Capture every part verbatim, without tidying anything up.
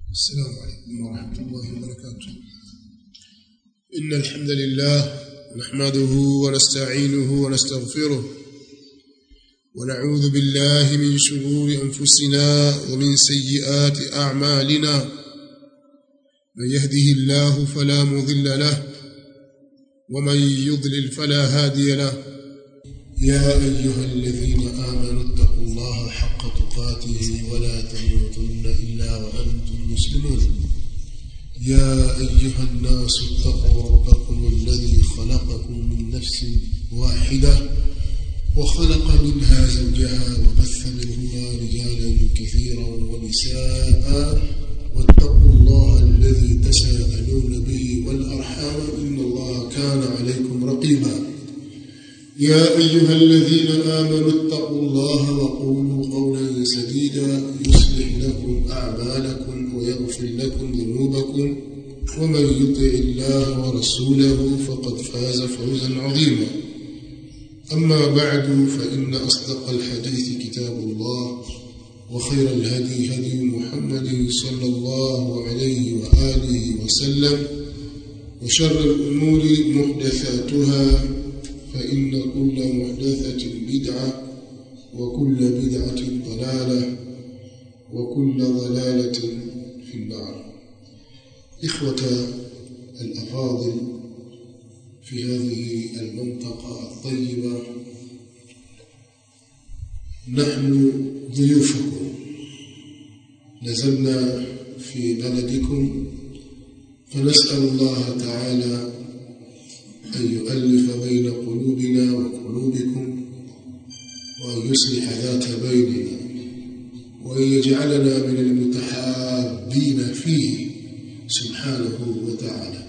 السلام عليكم ورحمة الله وبركاته. إن الحمد لله نحمده ونستعينه ونستغفره ونعوذ بالله من شرور أنفسنا ومن سيئات أعمالنا. من يهده الله فلا مضل له ومن يضلل فلا هادي له. يا أيها الذين آمنوا اتقوا الله حق تقاته ولا تموتن إلا وأنتم مسلمون. يا أيها الناس اتقوا ربكم الذي خلقكم من نفس واحدة وخلق منها زوجها وبث منهما رجالا كثيرا ونساء واتقوا الله الذي تساءلون به والأرحام إن الله كان عليكم رقيبا. يا أيها الذين آمنوا اتقوا الله وقولوا قولا سديدا يصلح لكم أعمالكم ويغفر لكم ذنوبكم ومن يطع الله ورسوله فقد فاز فوزا عظيما. أما بعد فإن أصدق الحديث كتاب الله وخير الهدي هدي محمد صلى الله عليه وآله وسلم وشر الأمور محدثاتها فإن كل محدثة بدعة وكل بدعة ضلالة وكل ضلالة في النار. إخوة الأفاضل في هذه المنطقة الطيبة، نحن ضيوفكم نزلنا في بلدكم، فنسأل الله تعالى أن يؤلف بين قلوبنا وقلوبكم وأن يصلح ذات بيننا وأن يجعلنا من المتحابين فيه سبحانه وتعالى.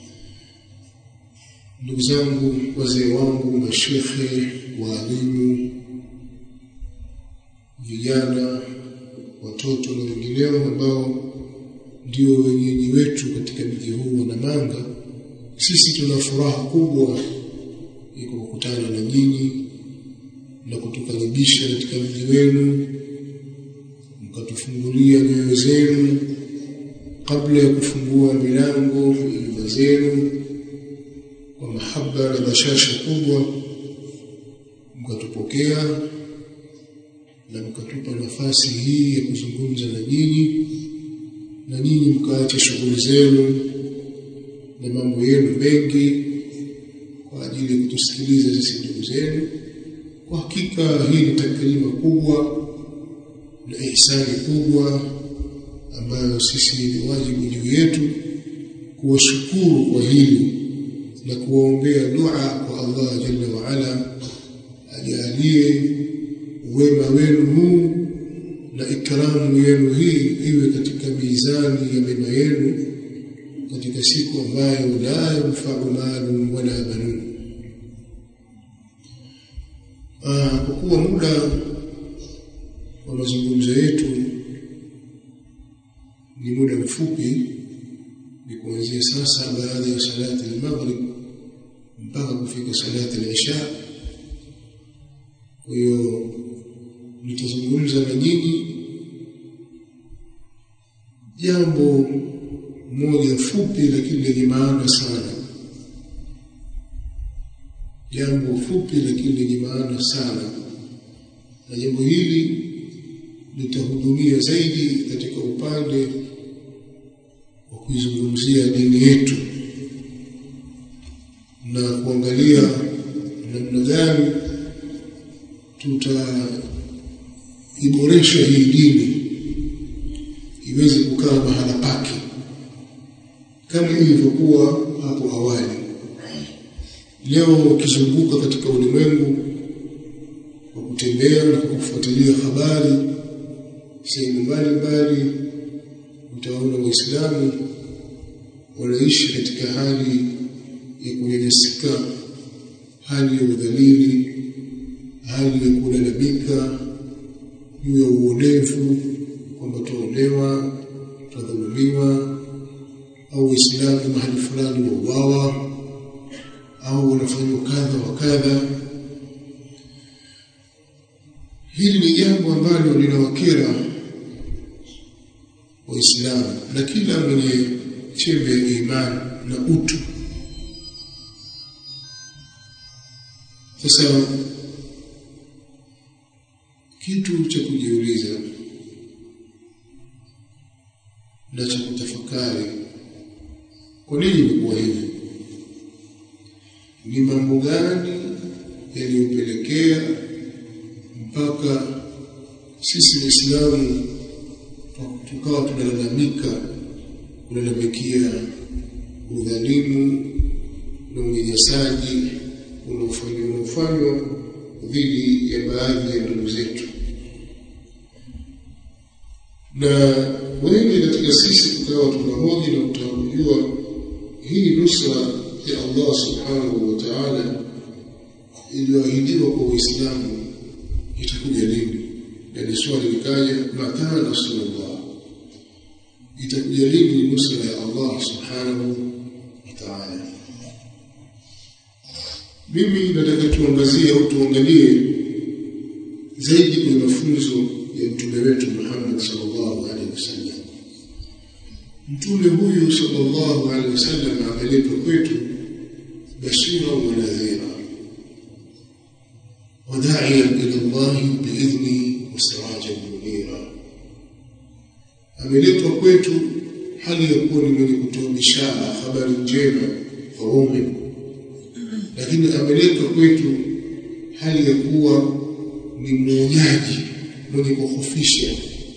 ndugu zangu, wazee wangu, mashekhe, walimu, vijana, watoto na wengineo ambao ndio wenyeji wetu katika mji huu wa Namanga, sisi tuna furaha kubwa ya kukutana na nyinyi na kutukaribisha katika mji wenu, mkatufungulia nyoyo zenu kabla ya kufungua milango ya nyumba zenu kwa mahaba na bashasha kubwa, mkatupokea na mkatupa nafasi hii ya kuzungumza na nyinyi, na nyinyi mkaacha shughuli zenu na mambo yenu mengi kwa ajili ya kutusikiliza sisi ndugu zenu. Kwa hakika hii ni takrima kubwa na ihsani kubwa ambayo sisi ni wajibu juu yetu kuwashukuru kwa hili na kuwaombea dua kwa Allah Jalla wa Ala ajalie wema wenu huu na ikramu yenu hii iwe katika mizani ya mema yenu katika siku ambayo la yanfa'u malun wala banun. Ah, kwa kuwa muda wa mazungumzo yetu ni muda mfupi, ni kuanzia sasa baada ya salati al-maghrib mpaka kufika salati al-isha. Kwa hiyo nitazungumza na nyinyi jambo moja fupi lakini lenye maana sana. Jambo fupi lakini lenye maana sana. Na jambo hili litahudumia zaidi katika upande wa kuizungumzia dini yetu na kuangalia namna gani tutaiboresha hii dini iweze kukaa mahala pake kama ilivyokuwa hapo awali. Leo ukizunguka katika ulimwengu kwa kutembea na kufuatilia habari sehemu mbalimbali, utaona Waislamu wanaishi katika hali ya kunyanyasika, hali ya udhalili, hali ya kulalamika juu ya uonevu, kwamba tuonewa, tudhulumiwa, au Waislamu mahali fulani wauawa au wanafanywa kadha wa kadha. Hili ni jambo ambalo linawakera Waislamu na kila mwenye chembe ya imani na utu. Sasa kitu cha kujiuliza na cha kutafakari, kwa nini imekuwa hivi? Ni mambo gani yaliyopelekea mpaka sisi Waislamu tukawa tunalalamika, kulalamikia udhalimu na unyanyasaji unaofanywa dhidi ya baadhi ya ndugu zetu? Na wengi katika sisi tukawa tunahoji na kutambua hii nusra ya Allah subhanahu wa ta'ala iliyoahidiwa kwa Uislamu itakuja lini? Na ni swali likaja, mata nasrullah, itakuja lini nusra ya Allah subhanahu wa ta'ala? Mimi nataka tuangazie au tuangalie zaidi kwa mafunzo ya mtume wetu Muhammad sallallahu alaihi wasallam. Mtume huyu sallallahu alaihi wasallam ameletwa kwetu bashira wa nadhira, وداعيا إلى الله بإذنه وسراجا منيرا. ameletwa kwetu hali ya kuwa ni mwenye kutoa bishara, habari njema kwa waumini, lakini ameletwa kwetu hali ya kuwa ni mwonyaji mwenye kuhofisha.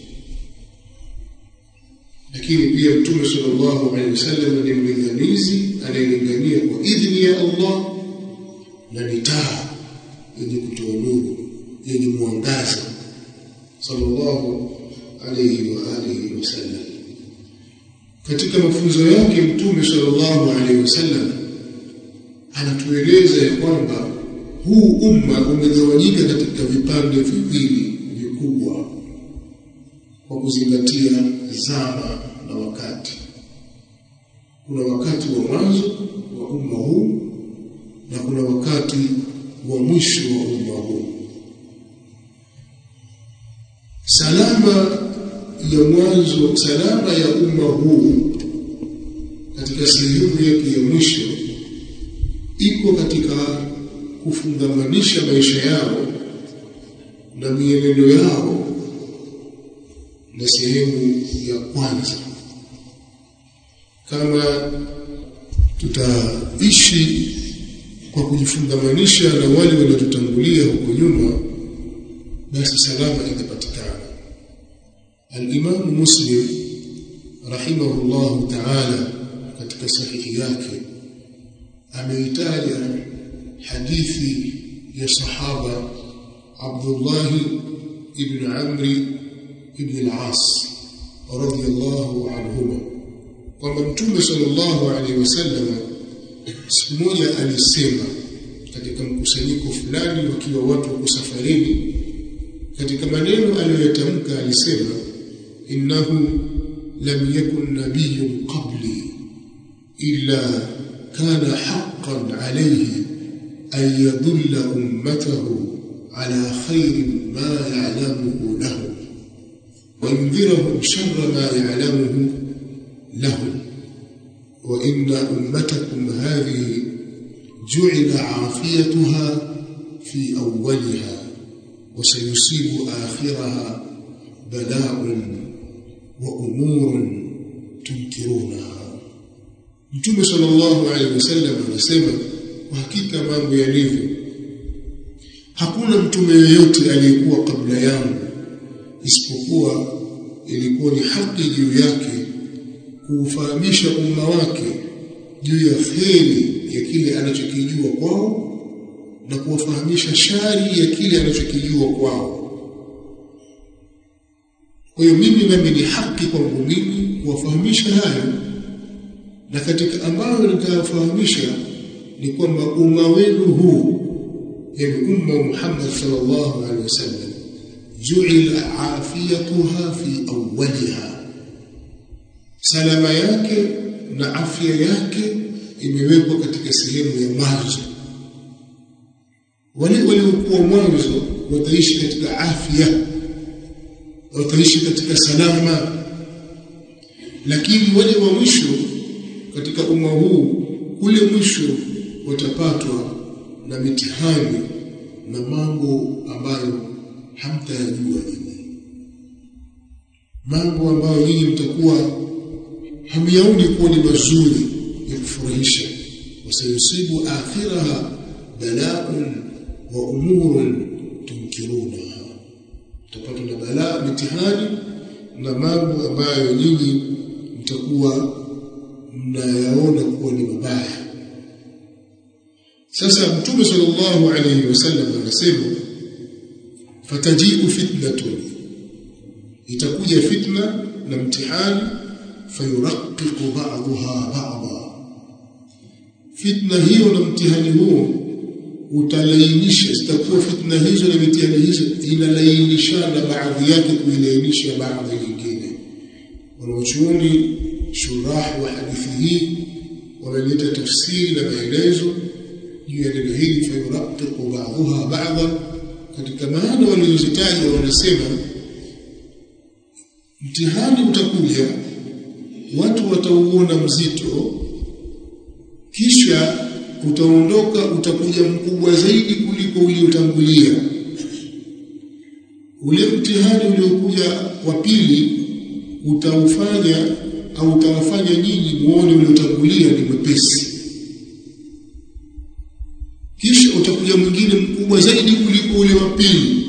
Lakini pia Mtume sallallahu alaihi wasallam ni mlinganizi anayelingania kwa idhini ya Allah na ni taa yenye kutoa nuru, yenye mwangaza, sallallahu alayhi wa alihi wasallam. Katika mafunzo yake Mtume sallallahu alayhi wasallam anatueleza ya kwamba huu umma umegawanyika katika vipande viwili vikubwa kwa kuzingatia zama na wakati. Kuna wakati wa mwanzo wa umma huu na kuna wakati wa mwisho wa umma huu. Salama ya mwanzo, salama ya umma huu katika sehemu yake ya mwisho iko katika kufungamanisha maisha yao na mienendo yao na sehemu ya kwanza. Kama tutaishi kwa kujifungamanisha na wale waliotutangulia huko nyuma, basi salama itapatikana. Al-Imam Muslim rahimahullah ta'ala katika sahihi yake ameitaja hadithi ya sahaba Abdullah ibn Amr ibn al-As radiyallahu anhuma kwamba Mtume sallallahu alaihi wasallam siku moja alisema katika mkusanyiko fulani wakiwa watu wako safarini, katika maneno aliyoyatamka alisema, innahu lam yakun nabiyyun qabli illa kana haqqan alayhi an yadulla ummatahu ala khayrin ma ya'lamuhu lahu wa yunzirahum sharra ma ya'lamuhu lahu wa inna ummatakum hadhihi ju'ila 'afiyatuha fi awwaliha wa sayusibu akhiraha bala'un wa umurun tunkirunaha. Mtume sallallahu alaihi wasallam anasema, kwa hakika mambo yalivyo, hakuna mtume yeyote aliyekuwa kabla yangu isipokuwa ilikuwa ni haki juu yake kuufahamisha umma wake juu ya kheri ya kile anachokijua kwao na kuwafahamisha shari ya kile anachokijua kwao. Kwa hiyo mimi nami ni haki kwangu mimi kuwafahamisha hayo, na katika ambayo nitawafahamisha ni kwamba umma wenu huu, yani umma Muhammad sallallahu alaihi wasallam, ju'ila afiyatuha fi awwaliha, salama yake na afya yake imewekwa katika sehemu ya mwanzo. Wale waliokuwa mwanzo wataishi katika afya, wataishi katika salama, lakini wale wa mwisho katika umma huu kule mwisho watapatwa na mitihani na mambo ambayo hamtayajua nyinyi, mambo ambayo nyinyi mtakuwa hamyaoni kuwa ni mazuri ya kufurahisha. Wasayusibu akhiraha bala'un wa umurun tunkirunaha, mtapatwa na balaa, mitihani na mambo ambayo nyinyi mtakuwa mnayaona kuwa ni mabaya. Sasa Mtume sallallahu alayhi wasallam anasema fatajibu fitnatun, itakuja fitna na mtihani, fayuraqiqu ba'daha ba'dha, fitna hiyo na mtihani huo utalainisha, zitakuwa fitna hizo na mitihani hizo inalainishana baadhi yake kuilainisha baadhi nyingine. Wanachuoni shurah wa hadithi hii wameleta tafsiri na maelezo juu ya neno hili fayuraqiqu ba'daha ba'dha. Katika maana walizozitaja wanasema mtihani utakuja, watu watauona mzito, kisha utaondoka, utakuja mkubwa zaidi kuliko uliotangulia. Ule mtihani uliokuja wa pili utaufanya au utawafanya nyinyi muone uliotangulia ni mwepesi, kisha utakuja mwingine mkubwa zaidi kuliko ule wa pili.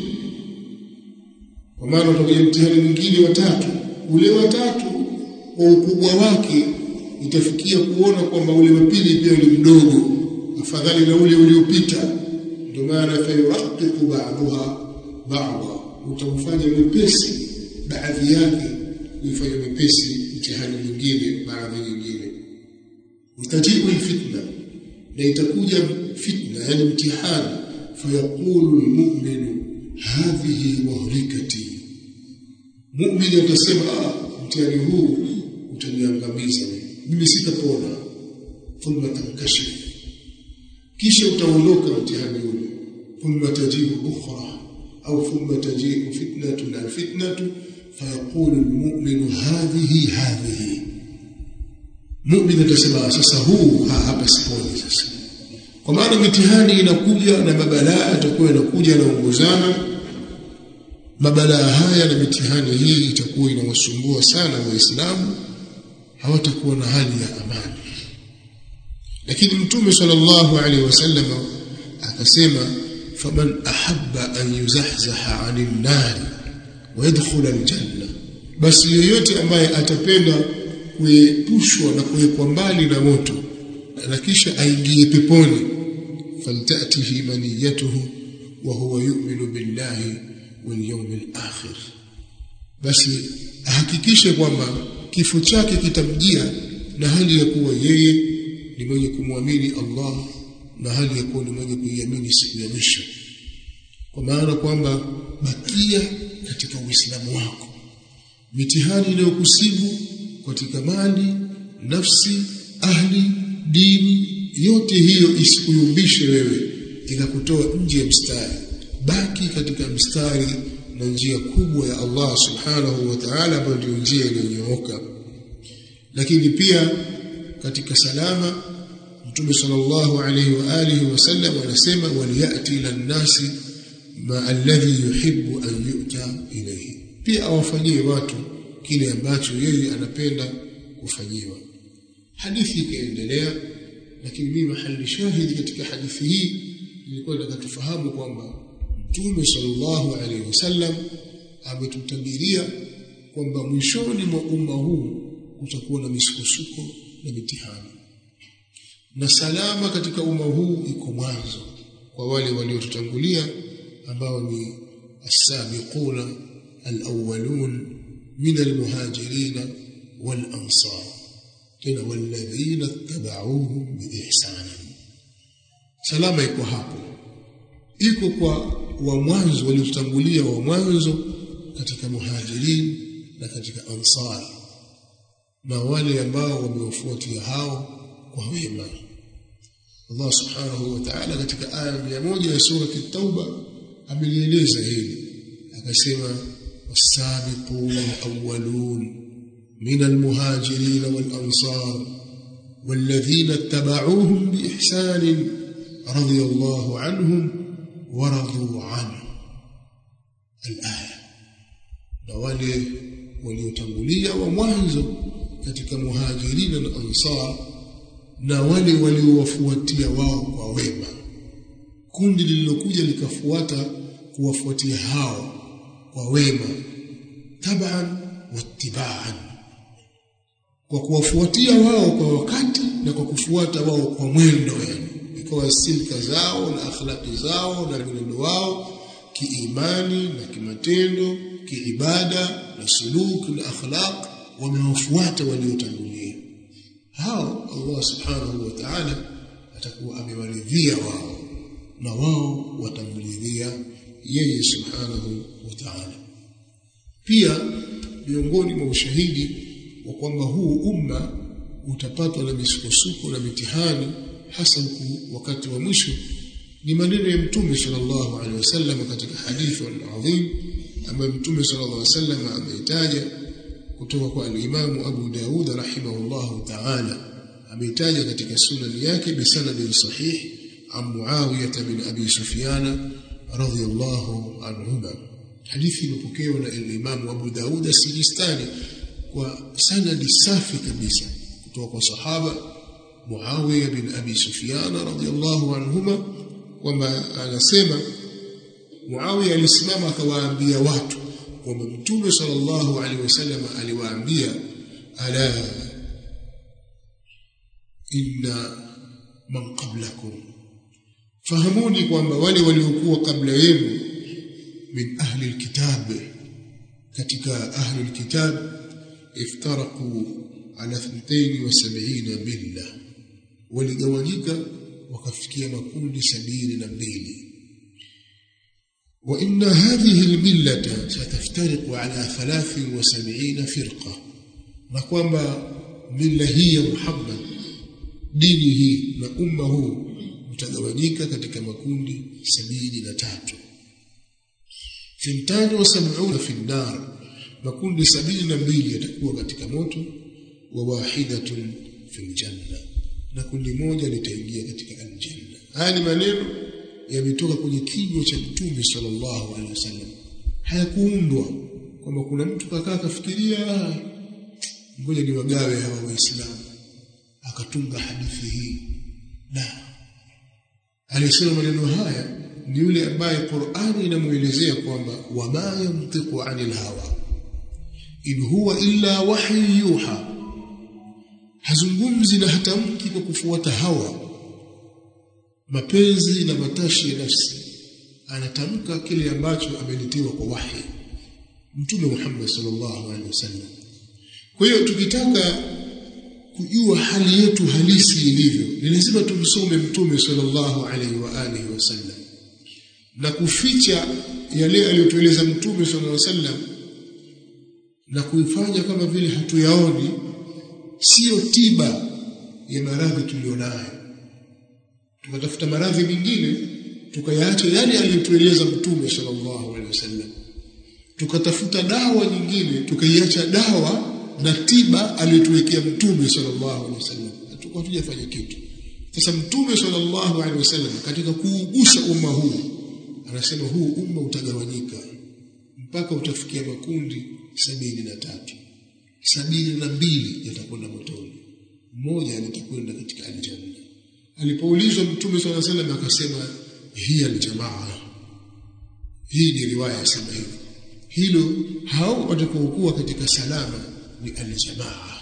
Kwa maana utakuja mtihani mwingine wa tatu, ule wa tatu kwa ukubwa wake itafikia kuona kwamba ule wa pili pia ni mdogo afadhali na ule uliopita. Ndio maana fayuraqiqu ba'daha ba'dha, utamfanya mwepesi baadhi yake, ufanye mwepesi mtihani mwingine baadhi nyingine. Utajibu fitna, na itakuja fitna yani mtihani, fayaqulu almu'minu hadhihi muhlikati, mu'min atasema ah, mtihani huu utaniangamiza mimi, sitapona. Thumma tankashif, kisha utaondoka mtihani ule. Thumma tajibu ukhra au thumma tajibu fitnatun alfitnatu fayaqulu almu'minu hadhihi hadhihi, mu'min atasema sasa huu ha, hapa siponi sasa. Kwa maana mitihani inakuja na mabalaa yatakuwa yanakuja na ongozana. Mabalaa haya na mitihani hii itakuwa inawasumbua sana Waislamu, hawatakuwa na hali ya amani. Lakini Mtume sallallahu alaihi wasallam akasema faman ahabba an yuzahzaha 'anil nar wa yadkhula aljanna, basi yeyote ambaye atapenda kuepushwa na kuwekwa mbali na moto na kisha aingie peponi, faltatihi maniyatuhu wa huwa yu'minu billahi wal yawmil akhir, basi ahakikishe kwamba kifo chake kitamjia na hali ya kuwa yeye ni mwenye kumwamini Allah na hali ya kuwa ni mwenye kuiamini siku ya mwisho. Kwa maana kwamba bakia katika Uislamu wako, mitihani inayokusibu katika mali, nafsi, ahli, dini, yote hiyo isikuyumbishe wewe ikakutoa nje ya mstari. Baki katika mstari na njia kubwa ya Allah subhanahu wa ta'ala, ambayo ndio njia iliyonyooka. Lakini pia katika salama, Mtume sallallahu alayhi wa alihi wasallam anasema waliyati lan-nasi ma alladhi yuhibbu an yu'ta ilayhi, pia awafanyie watu kile ambacho yeye anapenda kufanyiwa. Hadithi ikaendelea, lakini mimi mahali shahidi katika hadithi hii nilikuwa nataka tufahamu kwamba Mtume sallallahu alayhi wasallam ametutabiria kwamba mwishoni mwa umma huu kutakuwa na misukosuko na mitihani, na salama katika umma huu iko mwanzo kwa wale waliotutangulia ambao ni as-sabiquna al-awwalun min al-muhajirin wal-ansar, tena walladhina tabauhum biihsan. Salama iko hapo, iko kwa wa mwanzo waliotutangulia, wa mwanzo katika muhajirin na katika ansar, na wale ambao wamewafuatia hao kwa wema. Allah subhanahu wa ta'ala katika aya mia moja ya sura at-Tauba amelieleza hili, akasema was-sabiqun awwalun من المهاجرين والأنصار والذين اتبعوهم بإحسان رضي الله عنهم ورضوا عنه. الآية. na wale waliotangulia wa mwanzo katika muhajirina na ansar na wale waliowafuatia wao kwa wema, kundi lililokuja likafuata kuwafuatia hao kwa wema, taban wattibaan, kwa kuwafuatia wao kwa wakati na kwa kufuata wao kwa mwendo, yani ikawa silka zao na akhlaqi zao na mwenendo wao kiimani na kimatendo, kiibada na suluk na akhlaq, wamewafuata waliotangulia hao. Allah subhanahu wa ta'ala atakuwa amewaridhia wao na wao watamridhia yeye subhanahu wa ta'ala. Pia miongoni mwa ushahidi wa kwamba huu umma utapatwa na misukosuko na mitihani hasa huku wakati wa mwisho ni maneno ya Mtume sallallahu alaihi wasallam katika hadithi adhim ambayo Mtume sallallahu alaihi wasallam ameitaja kutoka kwa al-Imam Abu Daud rahimahullahu ta'ala, ameitaja katika sunan yake bisanadin sahih an Muawiyah bin Abi Sufyan radhiyallahu anhu. Hadithi iliyopokewa na al-Imam Abu Daud as-Sijistani kwa sanadi safi kabisa kutoka kwa sahaba Muawiyah bin Abi Sufyan radhiyallahu anhuma, kwamba anasema Muawiyah alisimama akawaambia watu kwamba Mtume sallallahu alaihi wasallam aliwaambia, ala inna man qablakum, fahamuni kwamba wale waliokuwa kabla yenu, min ahli alkitab, katika ahli alkitab, iftaraku ala thalathini wa sab'ina milla, waligawanyika wakafikia makundi sabini na mbili. وإن هذه الملة ستفترق على ثلاث وسبعين فرقة، نقوم ملة هي محمد دينه وأمه متغوانيك katika makundi sabini na tatu. ثنتان وسبعون في النار، makundi sabini na mbili yatakuwa katika moto, wa wahidatun fil janna, na kundi moja litaingia katika aljanna. Haya ni maneno yametoka kwenye kinywa cha Mtume sallallahu alaihi wasallam, hayakuundwa kwamba kuna mtu kakaa kafikiria ngoja ni wagawe hawa waislamu akatunga hadithi hii. Na alisema maneno haya ni yule ambaye Qur'ani inamuelezea kwamba wama yantiqu anil hawa in huwa illa wahyu yuha, hazungumzi na hatamki kwa kufuata hawa mapenzi na matashi ya nafsi, anatamka kile ambacho amelitiwa kwa wahi Mtume Muhammad sallallahu alaihi wasallam. Kwa hiyo tukitaka kujua hali yetu halisi ilivyo, ni lazima tumsome Mtume sallallahu alaihi wa alihi wasallam, na kuficha yale aliyotueleza Mtume sallallahu alaihi wasallam na kuifanya kama vile hatuyaoni, sio tiba ya maradhi tulionayo. Tukatafuta maradhi mengine tukayaacha yale aliyotueleza Mtume sallallahu alaihi wasallam, tukatafuta dawa nyingine tukaiacha dawa na tiba aliyotuwekea Mtume sallallahu alaihi wasallam, hatakuwa tujafanya kitu. Sasa Mtume sallallahu alaihi wasallam katika kuugusha umma huu anasema huu umma utagawanyika mpaka utafikia makundi sabini na tatu. Sabini na mbili yatakwenda motoni, mmoja litakwenda katika aljanna. Alipoulizwa Mtume sallallahu alaihi wasallam akasema hiya aljamaa. Hii ni riwaya inasema hivi, hilo hao watakaokuwa katika salama ni aljamaa.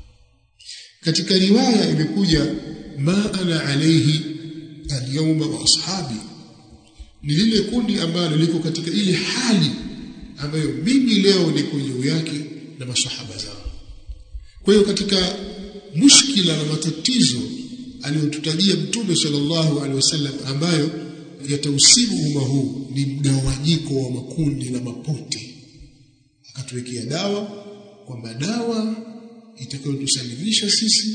Katika riwaya imekuja ma ana alayhi alyawma wa ashabi, ni lile kundi ambalo liko katika ile hali ambayo mimi leo niko juu yake na masahaba zao. Kwa hiyo katika mushkila na matatizo aliyotutajia Mtume sallallahu alaihi wasallam ambayo yatausibu umma huu ni mgawanyiko wa makundi na mapote, akatuwekea dawa kwamba dawa itakayotusalimisha sisi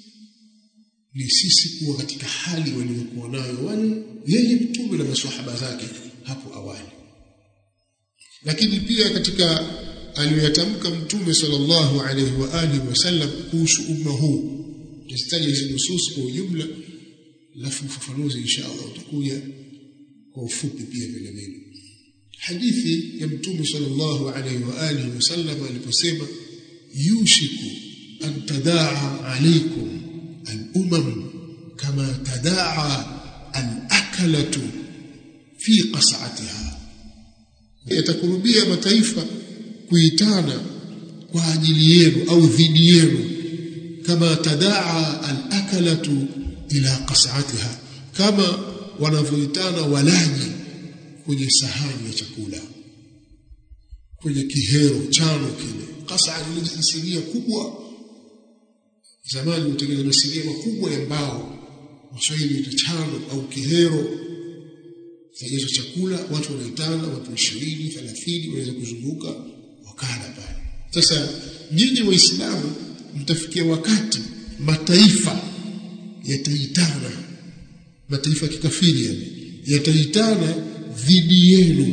ni sisi kuwa katika hali waliokuwa nayo wale yeye Mtume na maswahaba zake hapo awali. Lakini pia katika aliyotamka mtume sallallahu alayhi wa alihi wasallam kuhusu umma huu. Tutaje hizo nusus kwa ujumla, alafu ufafanuzi inshallah utakuja kwa ufupi pia vile vile. Hadithi ya mtume sallallahu alayhi wa alihi wasallam aliposema yushiku an tadaa alaykum al-umam kama tadaa al-akalatu fi qas'atiha, yatakurubia mataifa kuitana kwa ajili yenu au dhidi yenu, kama tadaa al-akalatu ila qas'atiha, kama wanavyoitana walaji kwenye sahani ya chakula, kwenye kihero chano kile. Qas'a ni sinia kubwa, zamani utengeneza sinia kubwa ya mbao, Waswahili ita chano au kihero. Hizo chakula watu wanaitana, watu ishirini thelathini wanaweza kuzunguka wakala pale. Sasa nyinyi Waislamu mtafikia wakati mataifa yataitana, mataifa kikafiri yani yataitana dhidi yenu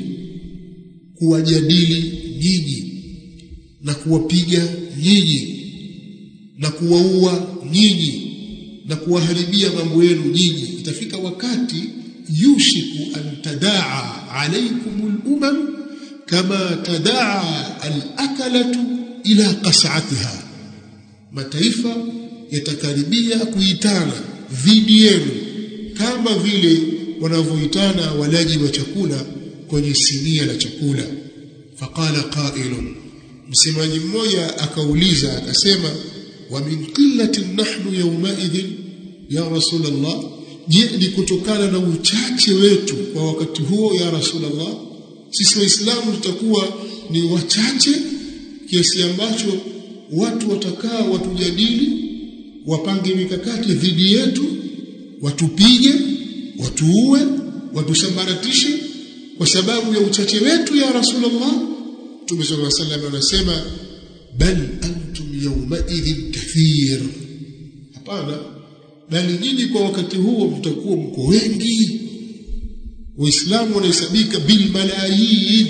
kuwajadili nyinyi na kuwapiga nyinyi na kuwaua nyinyi na kuwaharibia mambo yenu nyinyi. Itafika wakati yushiku an tadaa alaykum al-umam kama tadaa al-akalatu ila qas'atiha, mataifa yatakaribia kuitana dhidi yenu kama vile wanavyoitana walaji wa chakula kwenye sinia la chakula. Faqala qailun, msemaji mmoja akauliza akasema, wa min qillatin nahnu yawma idhin ya Rasulullah, je, ni kutokana na uchache wetu kwa wakati huo ya Rasulullah? Sisi Waislamu tutakuwa ni wachache kiasi ambacho watu watakaa watujadili, wapange mikakati dhidi yetu, watupige, watuue, watusambaratishe kwa sababu ya uchache wetu ya Rasulullah? Mtume sallallahu alaihi wasallam anasema, bal antum yawma idhin kathir, hapana, bali nyinyi kwa wakati huo mtakuwa mko wengi. Waislamu wanahesabika bil malayin,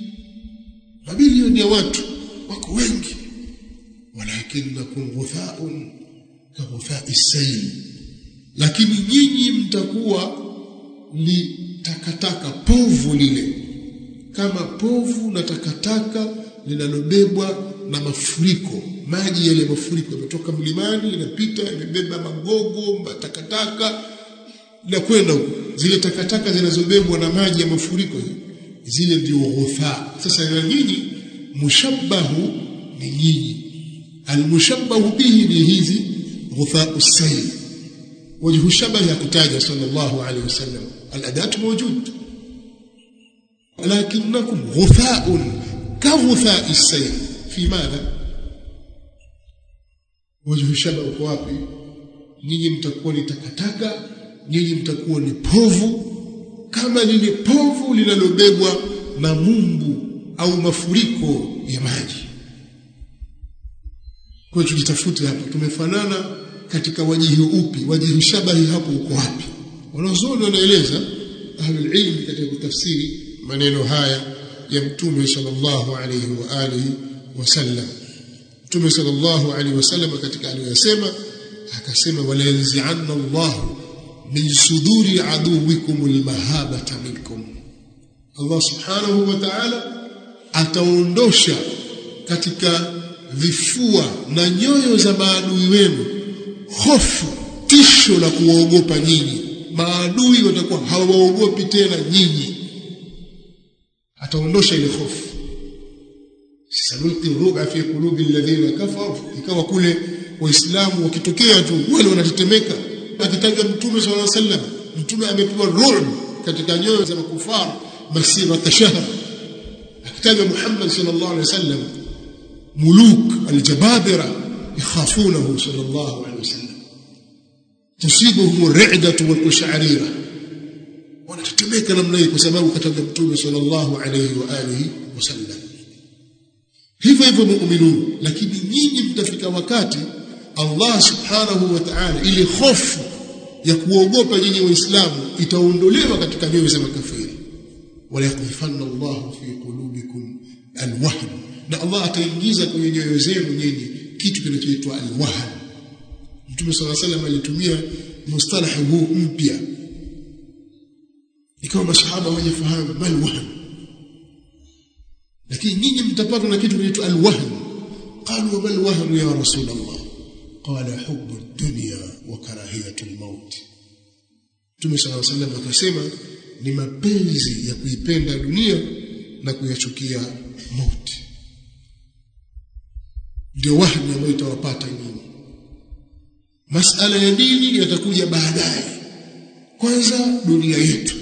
mabilioni ya watu wako wengi, walakinnakum ghutha'un ka ghutha'is sayl, lakini nyinyi mtakuwa ni takataka, povu lile, kama povu na takataka linalobebwa na mafuriko. Maji yale mafuriko yametoka mlimani, yanapita yamebeba magogo, matakataka na kwenda huko. Zile takataka zinazobebwa na maji ya mafuriko zile ndio ghutha. Sasa na nyinyi mushabbahu ni nyinyi, almushabbahu bihi ni hizi ghutha usayl. Wajhu shabahi yakutaja sallallahu alayhi wasallam, al-adat mawjud, lakinnakum ghutha'un ka ghutha'i as-sayl. fi madha wajhu shabahi uko wapi? Nyinyi mtakuwa ni takataka, nyinyi mtakuwa ni povu kama lile povu linalobebwa na mumbu au mafuriko ya maji. Kwa hiyo tujitafute hapo, tumefanana katika wajihi upi? Wajihi shabahi hapo uko wapi? Wanazuoni wanaeleza ahlul ilm katika kutafsiri maneno haya ya Mtume sallallahu alayhi wa alihi wasallam. Mtume sallallahu alayhi wasallam katika aliyosema akasema, wala yanzi'anna Allah min suduri aduwikum almahabata minkum, Allah subhanahu wa ta'ala ataondosha katika vifua na nyoyo za maadui wenu hofu, tisho la kuwaogopa nyinyi. Maadui watakuwa hawaogopi tena nyinyi, ataondosha ile hofu. Sanulqi ruba fi qulubi alladhina kafaru, ikawa kule waislamu wakitokea tu wale wanatetemeka. Akitaja Mtume sallallahu alaihi wasallam, Mtume amepewa ru'b katika nyoyo za makufar masira tashahar. Akitaja Muhammad sallallahu alaihi wasallam, muluk aljababira yakhafunahu sallallahu alaihi wasallam, tusibuhum ar-ri'datu wal-qash'arira, wanatetemeka namna hii kwa sababu kataja Mtume sallallahu alaihi wa alihi wasallam. Hivyo hivyo muuminu. Lakini nyinyi mtafika wakati Allah subhanahu wa ta'ala ile hofu ya kuogopa nyinyi Waislamu itaondolewa katika nyoyo za makafiri. Wala yakhifanna Allah fi qulubikum alwahn, na Allah ataingiza kwenye nyoyo zenu nyinyi kitu kinachoitwa al-wahn. Mtume sallallahu alayhi wasallam alitumia mustalahi huu mpya, ikawa masahaba hawajafahamu mal wahn, lakini nyinyi mtapatwa na kitu kinaitwa al-wahn. Qalu mal wahn ya rasul Allah? Qala hubbu ad-dunya wa karahiyatu al-maut. Mtume sallallahu alayhi wasallam akasema ni mapenzi ya kuipenda dunia na kuyachukia mauti. Ndio wahni ambayo itawapata nyinyi. Masala ya dini yatakuja baadaye. Kwanza dunia yetu,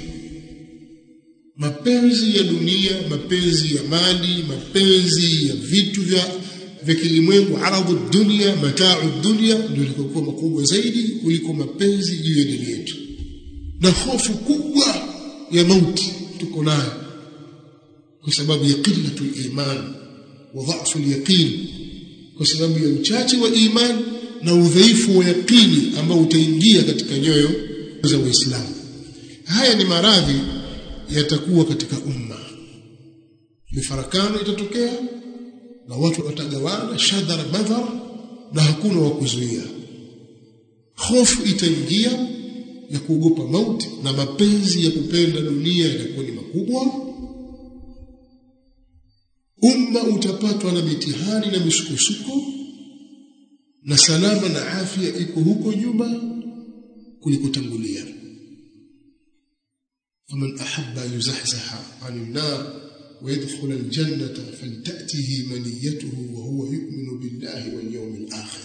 mapenzi ya dunia, mapenzi ya mali, mapenzi ya vitu vya vya kilimwengu, aradhu dunia, mata'u dunia, ndio likokuwa makubwa zaidi kuliko mapenzi juu ya dini yetu. Na hofu kubwa ya mauti tuko nayo kwa sababu ya qillatul iman wa dha'fu al-yaqin, kwa sababu ya uchache wa iman na udhaifu wa yaqini ambao utaingia katika nyoyo za Waislamu. Haya ni maradhi yatakuwa katika umma. Mifarakano itatokea na watu watagawana shadhara madhara na hakuna wa kuzuia. Hofu itaingia ya kuogopa mauti na mapenzi ya kupenda dunia yatakuwa ni makubwa. Umma utapatwa na mitihani na misukosuko, na salama na afya iko huko nyuma kuliko tangulia. Faman ahabba yuzahzaha 'anil nar wa yadkhula al-jannata falta'tihi maniyatuhu wa huwa yu'minu billahi wal yawmil akhir.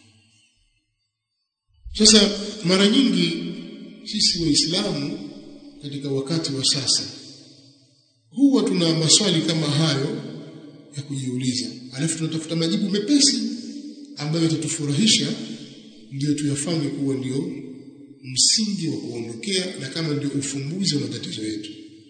Sasa mara nyingi sisi Waislamu katika wakati wa sasa huwa tuna maswali kama hayo ya kujiuliza, alafu tunatafuta majibu mepesi ambayo yatatufurahisha ndio tuyafanye kuwa ndio msingi wa kuondokea na kama ndio ufumbuzi wa matatizo yetu.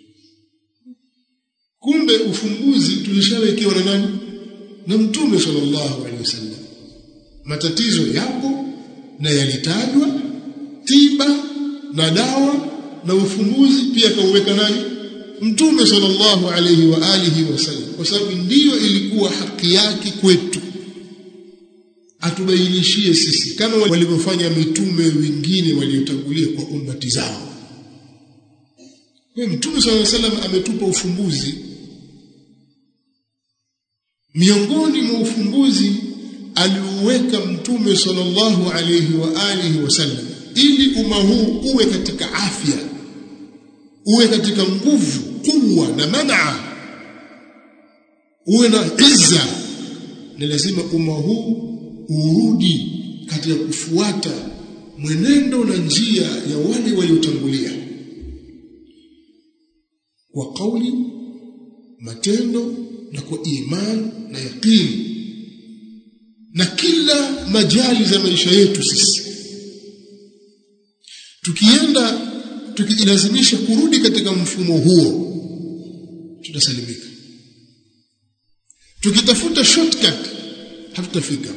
Kumbe ufumbuzi tulishawekewa na nani? Na Mtume sallallahu alaihi wasallam. Matatizo yapo na yalitajwa, tiba na dawa na ufumbuzi pia kauweka nani? Mtume sallallahu alaihi wa alihi wasallam, kwa sababu ndiyo ilikuwa haki yake kwetu atubainishie sisi kama walivyofanya mitume wengine waliotangulia kwa ummati zao. Kwa Mtume sallallahu alaihi wasallam ametupa ufumbuzi. Miongoni mwa ufumbuzi aliuweka Mtume sallallahu alaihi wa alihi wasallam ili umma huu uwe katika afya, uwe katika nguvu, kuwa na manaa, uwe na izza, ni lazima umma huu urudi katika kufuata mwenendo na njia ya wale waliotangulia kwa kauli, matendo na kwa imani na yaqini, na kila majali za maisha yetu sisi tukienda tukijilazimisha kurudi katika mfumo huo tutasalimika. Tukitafuta shortcut hatutafika.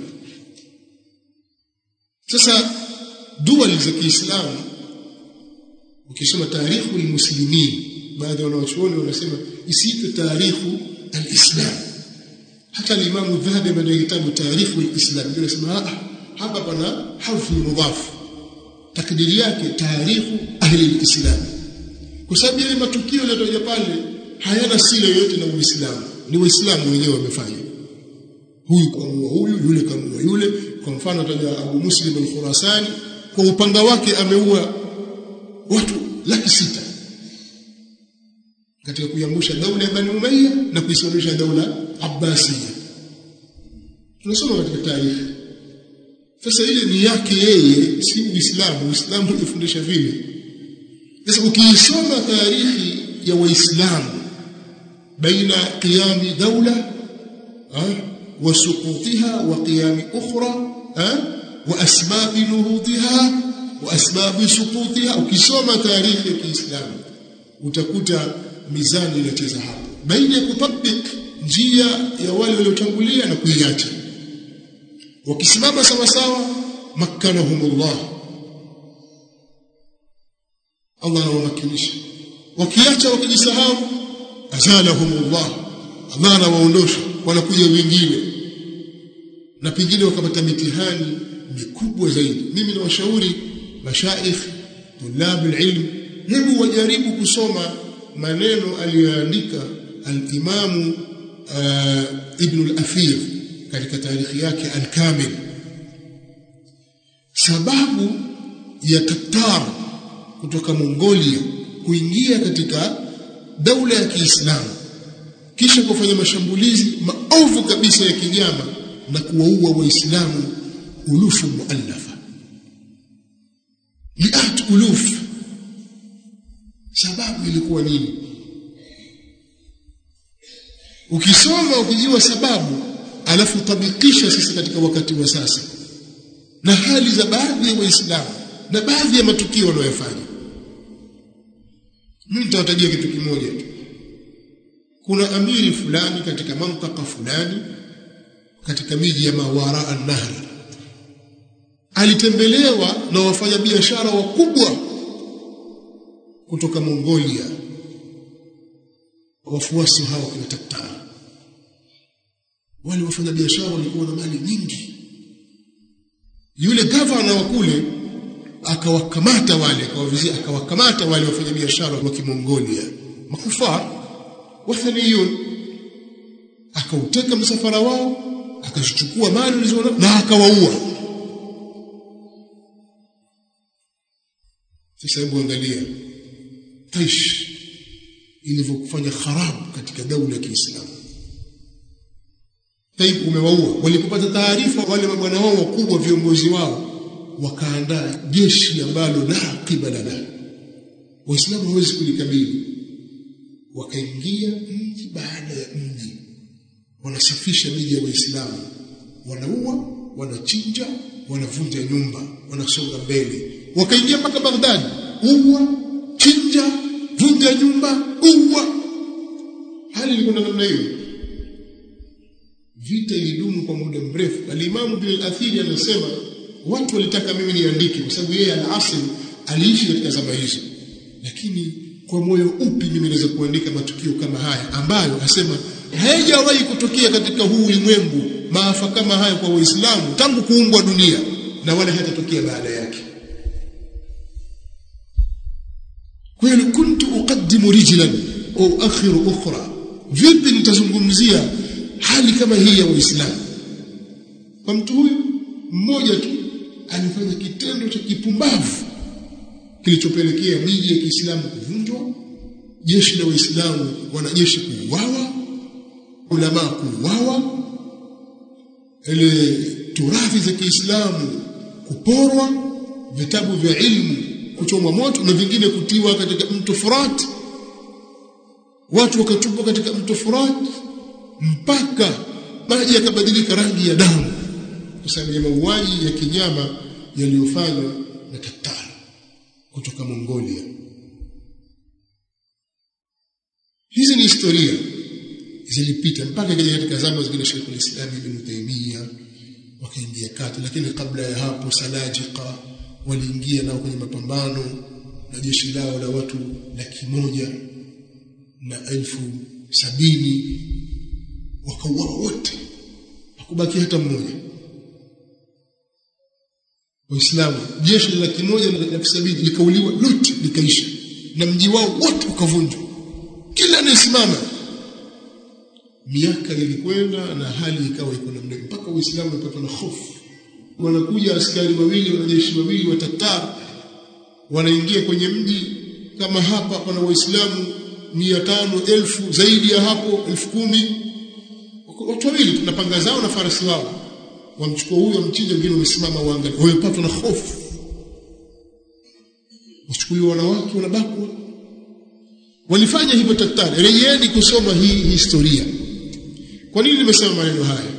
Sasa dua za Kiislamu ukisoma tarikhu almuslimin, baadhi ya wanachuoni wanasema isiitwe tarikhu alislam. Hata Imam Dhahabi mwenye kitabu tarikhu alislam anasema hapa pana harfu mudhaf, takdiri yake tarikhu ahli alislam, kwa sababu yale matukio yaliyotajwa pale hayana sila yoyote na Uislamu, ni Waislamu wenyewe wamefanya. Huyu kamua huyu, yule kamua yule. Kwa mfano taja Abu Muslim al-Khurasani, kwa upanga wake ameua watu laki sita katika kuiangusha daula ya Bani Umayya na kuisimamisha daula Abbasiyya. Tunasoma katika taarifa. Sasa ile ni yake yeye, si Uislamu. Uislamu unafundisha vile. Sasa ukiisoma taarihi ya Waislamu baina qiyami daula wa suqutiha wa qiyami ukhra wa asbab nuhudhiha wa asbab suqutiha, ukisoma taarihi ya Kiislamu utakuta mizani inacheza hapo baina ya kutabik njia ya wale waliotangulia na kuiacha. Wakisimama sawa sawa, makkanahumullah, Allah anawakilisha. Wakiacha wakijisahau, azalahumullah, Allah anawaondosha, wanakuja wengine na pengine wakapata mitihani mikubwa zaidi. Mimi nawashauri mashaikh tulab alilm, hebu wajaribu kusoma maneno aliyoandika al-Imam uh, Ibn al-Athir katika tarikhi yake al-Kamil, sababu ya Tatar kutoka Mongolia kuingia katika daula ya Kiislamu kisha kufanya mashambulizi maovu kabisa ya kinyama na kuwaua waislamu ulufu muallafa, miat uluf. Sababu ilikuwa nini? Ukisoma ukijua sababu alafu tabikisha sisi katika wakati wa sasa na hali za baadhi ya waislamu na baadhi ya matukio wanayofanya. Mimi nitawatajia kitu kimoja tu. Kuna amiri fulani katika mantaka fulani katika miji ya mawara an-nahr, alitembelewa na wafanyabiashara wakubwa kutoka Mongolia, wafuasi hao kwa Tatar. Wale wafanyabiashara walikuwa na mali nyingi. Yule gavana wa kule akawakamata wale, akawavizia akawakamata wale wafanyabiashara wa Kimongolia, makufar wathaniyun, akauteka msafara wao, akachukua mali walizoona na akawaua. Sasa hebu angalia Taish ilivyofanya kharabu katika daula ya Kiislamu. Taibu umewaua, walipopata taarifa wale mabwana wao wakubwa, viongozi wao, wakaandaa jeshi ambalo la qibala la Waislamu hawezi kulikabili. Wakaingia mji baada ya mji, wanasafisha miji ya Waislamu, wanaua, wanachinja, wanavunja nyumba, wanasonga mbele, wakaingia mpaka Baghdad, uwa, chinja, vunja nyumba, uwa. Hali ilikuwa namna hiyo. Vita ilidumu kwa muda mrefu. Al-Imam Ibn al-Athir anasema watu walitaka mimi niandike kwa sababu yeye al-Asr aliishi katika zama hizo, lakini kwa moyo upi mimi naweza kuandika matukio kama haya ambayo asema haijawahi kutokea katika huu ulimwengu maafa kama haya kwa Waislamu tangu kuumbwa dunia, na wala hatatokea baada yake. Kwa hiyo kuntu uqaddimu rijlan au akhiru ukhra, vipi nitazungumzia hali kama hii ya Waislamu? Kwa mtu huyu mmoja tu alifanya kitendo cha kipumbavu kilichopelekea miji ya Kiislamu kuvunjwa, jeshi la Waislamu, wanajeshi kuuawa, ulama kuuawa, ile turathi za Kiislamu kuporwa, vitabu vya ilmu kuchomwa moto na vingine kutiwa katika mto Furat. Watu wakatupwa katika mto Furat mpaka maji yakabadilika rangi ya damu kwa sababu ya mauaji ya kinyama yaliyofanywa na Tatar kutoka Mongolia. Hizi ni historia zilipita mpaka katika zama zingine Sheikh al-Islam Ibn Taymiyyah wakaingia kati, lakini kabla ya hapo Salajika waliingia nao kwenye mapambano na jeshi lao la watu laki moja na elfu sabini, wakauawa wote, hakubaki hata mmoja. Waislamu jeshi la laki moja na elfu sabini likauliwa lote, likaisha, na mji wao wote ukavunjwa, kila anasimama. Miaka ilikwenda na hali ikawa iko namna hiyo mpaka Waislamu wapatwa na hofu. Wanakuja askari wawili, wanajeshi wawili wa Tatar, wanaingia kwenye mji kama hapa pana Waislamu mia tano elfu, zaidi ya hapo elfu kumi. Watu wawili tunapanga zao na farasi wao, wamchukua huyo mchinja, wengine wamesimama waangalia, wamepatwa na hofu. Wachukuliwa wanawake, wanabakwa. Walifanya hivyo Tatar. Rejeeni kusoma hii historia. Kwa nini nimesema maneno haya?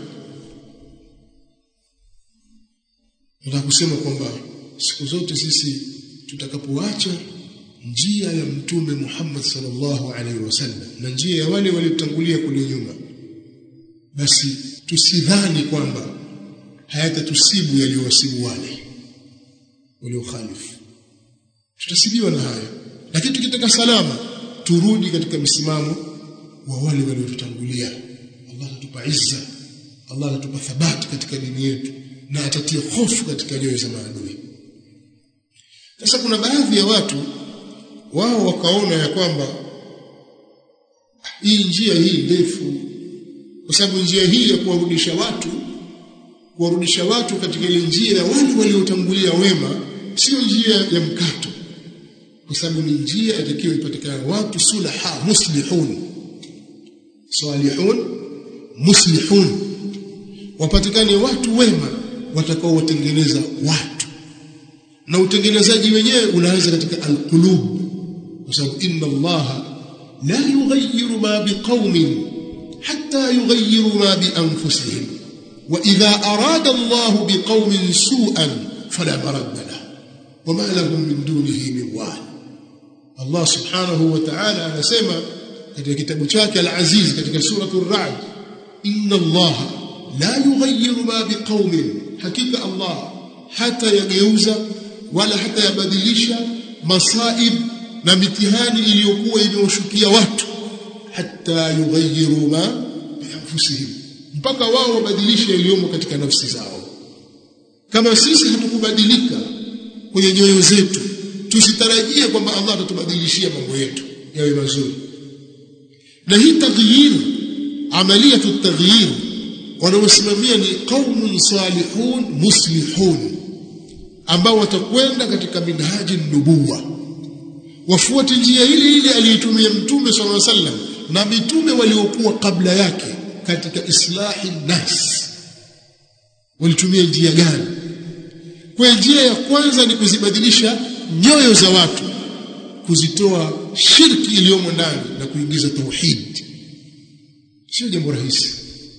Nataka kusema kwamba siku zote sisi tutakapoacha njia ya Mtume Muhammad sallallahu alaihi wasallam na njia ya wale waliotangulia kule nyuma, basi tusidhani kwamba hayatatusibu yaliyowasibu wale waliokhalifu. Tutasibiwa na haya, lakini tukitaka salama turudi katika msimamo wa wale waliotutangulia. Allah atatupa izza, Allah atatupa thabati katika dini yetu, na atatia hofu katika nyoyo za maadui. Sasa kuna baadhi ya watu wao wakaona ya kwamba hii njia hii ndefu, kwa sababu njia hii ya kuwarudisha watu kuwarudisha watu katika ile njia ya wale waliotangulia wema sio njia ya mkato, kwa sababu ni njia itakiwa ipatikane watu sulaha muslihun salihun muslihun, wapatikane watu wema watakao watengeneza watu, na utengenezaji wenyewe unaanza katika alqulub, kwa sababu inna Allah la yughayyiru ma biqaumin hatta yughayyiru ma bi anfusihim wa idha arada Allah biqaumin su'an fala maradda lahu wama lahum min dunihi min wal. Allah subhanahu wa ta'ala anasema katika kitabu chake al-Aziz katika surah ar-Ra'd, inna Allah la yughayyiru ma biqaumin, hakika Allah hata yageuza wala hata yabadilisha masaib na mitihani iliyokuwa imewashukia watu, hatta yughayyiru ma bi anfusihim, mpaka wao wabadilishe yaliyomo katika nafsi zao. Kama sisi hatukubadilika kwenye nyoyo zetu, tusitarajie kwamba Allah atatubadilishia mambo yetu yawe mazuri. Na hii taghyir, amaliyatu taghyir, wanaosimamia ni qaumun salihun muslihun, ambao watakwenda katika minhaji nubuwa, wafuate njia ile ile aliyotumia Mtume sallallahu alaihi wasallam na mitume waliokuwa kabla yake katika islahi nas. Walitumia njia gani? Kwa njia ya kwanza ni kuzibadilisha nyoyo za watu, kuzitoa shirki iliyomo ndani na kuingiza tauhid. Sio jambo rahisi.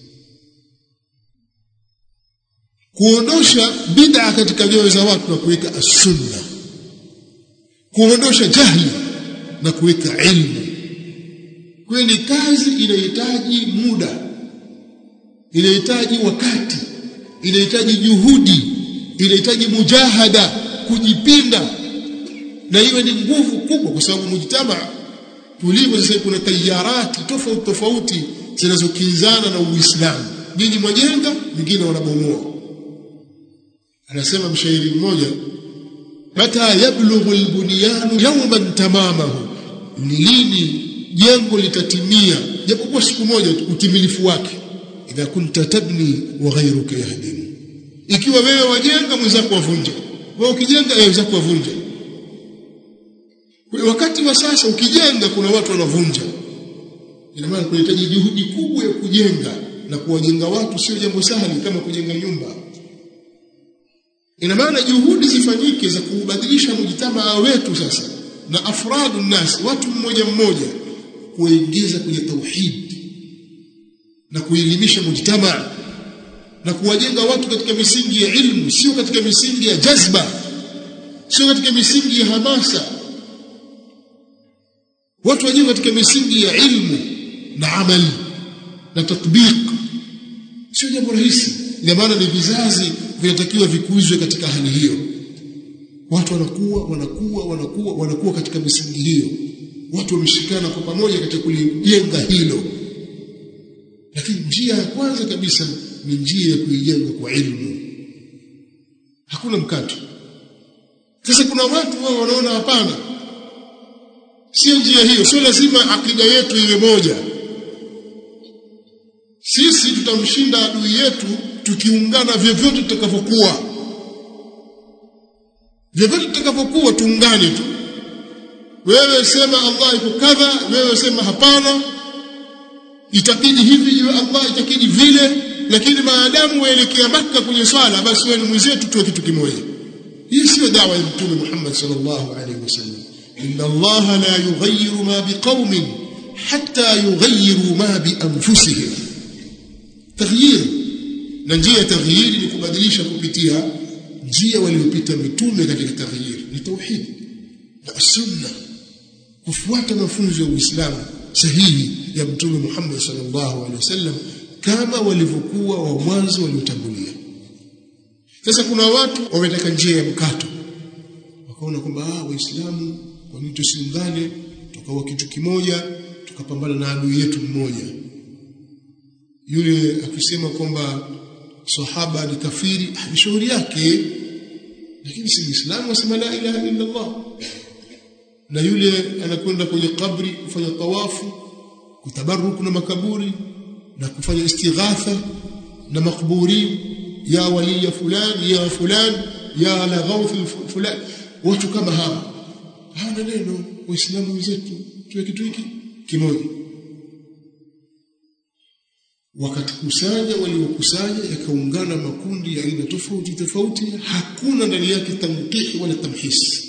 Kuondosha bid'a katika nyoyo za watu na kuweka as-sunna, kuondosha jahili na kuweka ilmu. Kwa ni kazi inahitaji muda, inahitaji wakati, inahitaji juhudi, inahitaji mujahada, kujipinda, na iwe ni nguvu kubwa, kwa sababu mujtama tulivyo sasa kuna tayarati tofauti tofauti zinazokinzana na Uislamu. Nyinyi mwajenga, wengine wanabomoa. Anasema mshairi mmoja, mata yablughu albunyan yawman tamamahu, ni lini jengo litatimia japokuwa siku moja utimilifu wake. Idha kunta tabni wa ghayruka yahdim, ikiwa wewe wajenga mwenzako wavunja, wewe ukijenga yeye mwenzako wavunja. Kwa wakati wa sasa ukijenga kuna watu wanavunja, ina maana kunahitaji juhudi kubwa ya kujenga, na kuwajenga watu sio jambo sahali kama kujenga nyumba. Ina maana juhudi zifanyike za kubadilisha mujtamaa wetu sasa, na afradu nas, watu mmoja mmoja, kuingiza kwenye tauhid na kuelimisha mujtamaa na kuwajenga watu katika misingi ya ilmu, sio katika misingi ya jazba, sio katika misingi ya hamasa. Watu wajenge katika misingi ya ilmu na amali na tatbiq. Sio jambo rahisi. Ina maana ni vizazi vinatakiwa vikuzwe katika hali hiyo. Watu wanakuwa wanakuwa wanakuwa wanakuwa katika misingi hiyo, watu wameshikana kwa pamoja katika kulijenga hilo. Lakini njia ya kwanza kabisa ni njia ya kuijenga kwa ilmu, hakuna mkato. Sasa kuna watu wao wanaona hapana, sio njia hiyo, sio lazima akida yetu iwe moja. Sisi tutamshinda adui yetu tukiungana vyovyote tutakavyokuwa. Vyovyote tutakavyokuwa tuungane tu. Wewe sema Allah iko kadha, wewe sema hapana, itabidi hivi, iwe Allah itakidi vile, lakini maadamu waelekea Makka kwenye swala, basi wewe ni mwenzetu tu kitu kimoja. Hii sio dawa ya Mtume Muhammad sallallahu alaihi wasallam. Inna Allah la yughayyiru ma biqaumin hatta yughayyiru ma bi anfusihim. Taghyir, na njia ya taghyir ni kubadilisha kupitia njia waliopita mitume katika taghyir, ni tauhid na sunna, kufuata mafunzo ya Uislamu sahihi ya Mtume Muhammad sallallahu alaihi wasallam kama walivyokuwa wa mwanzo waliotangulia. Sasa kuna watu wametaka njia ya mkato, wakaona kwamba ah, Waislamu kwa nini tusiungane tukawa kitu kimoja, tukapambana na adui yetu mmoja. Yule akisema kwamba sahaba ni kafiri, ni shauri yake, lakini si Muislamu asema la ilaha illa Allah. Na yule anakwenda kwenye kabri kufanya tawafu, kutabaruku na makaburi na kufanya istighatha na makburi, ya wali ya fulani ya fulani ya la ghawth fulani. Watu kama hawa hawana neno. Waislamu wenzetu tuwe kitu hiki kimoja. Wakakusanya waliokusanya, yakaungana makundi ya aina tofauti tofauti, hakuna ndani yake tamkihi wala tamhis.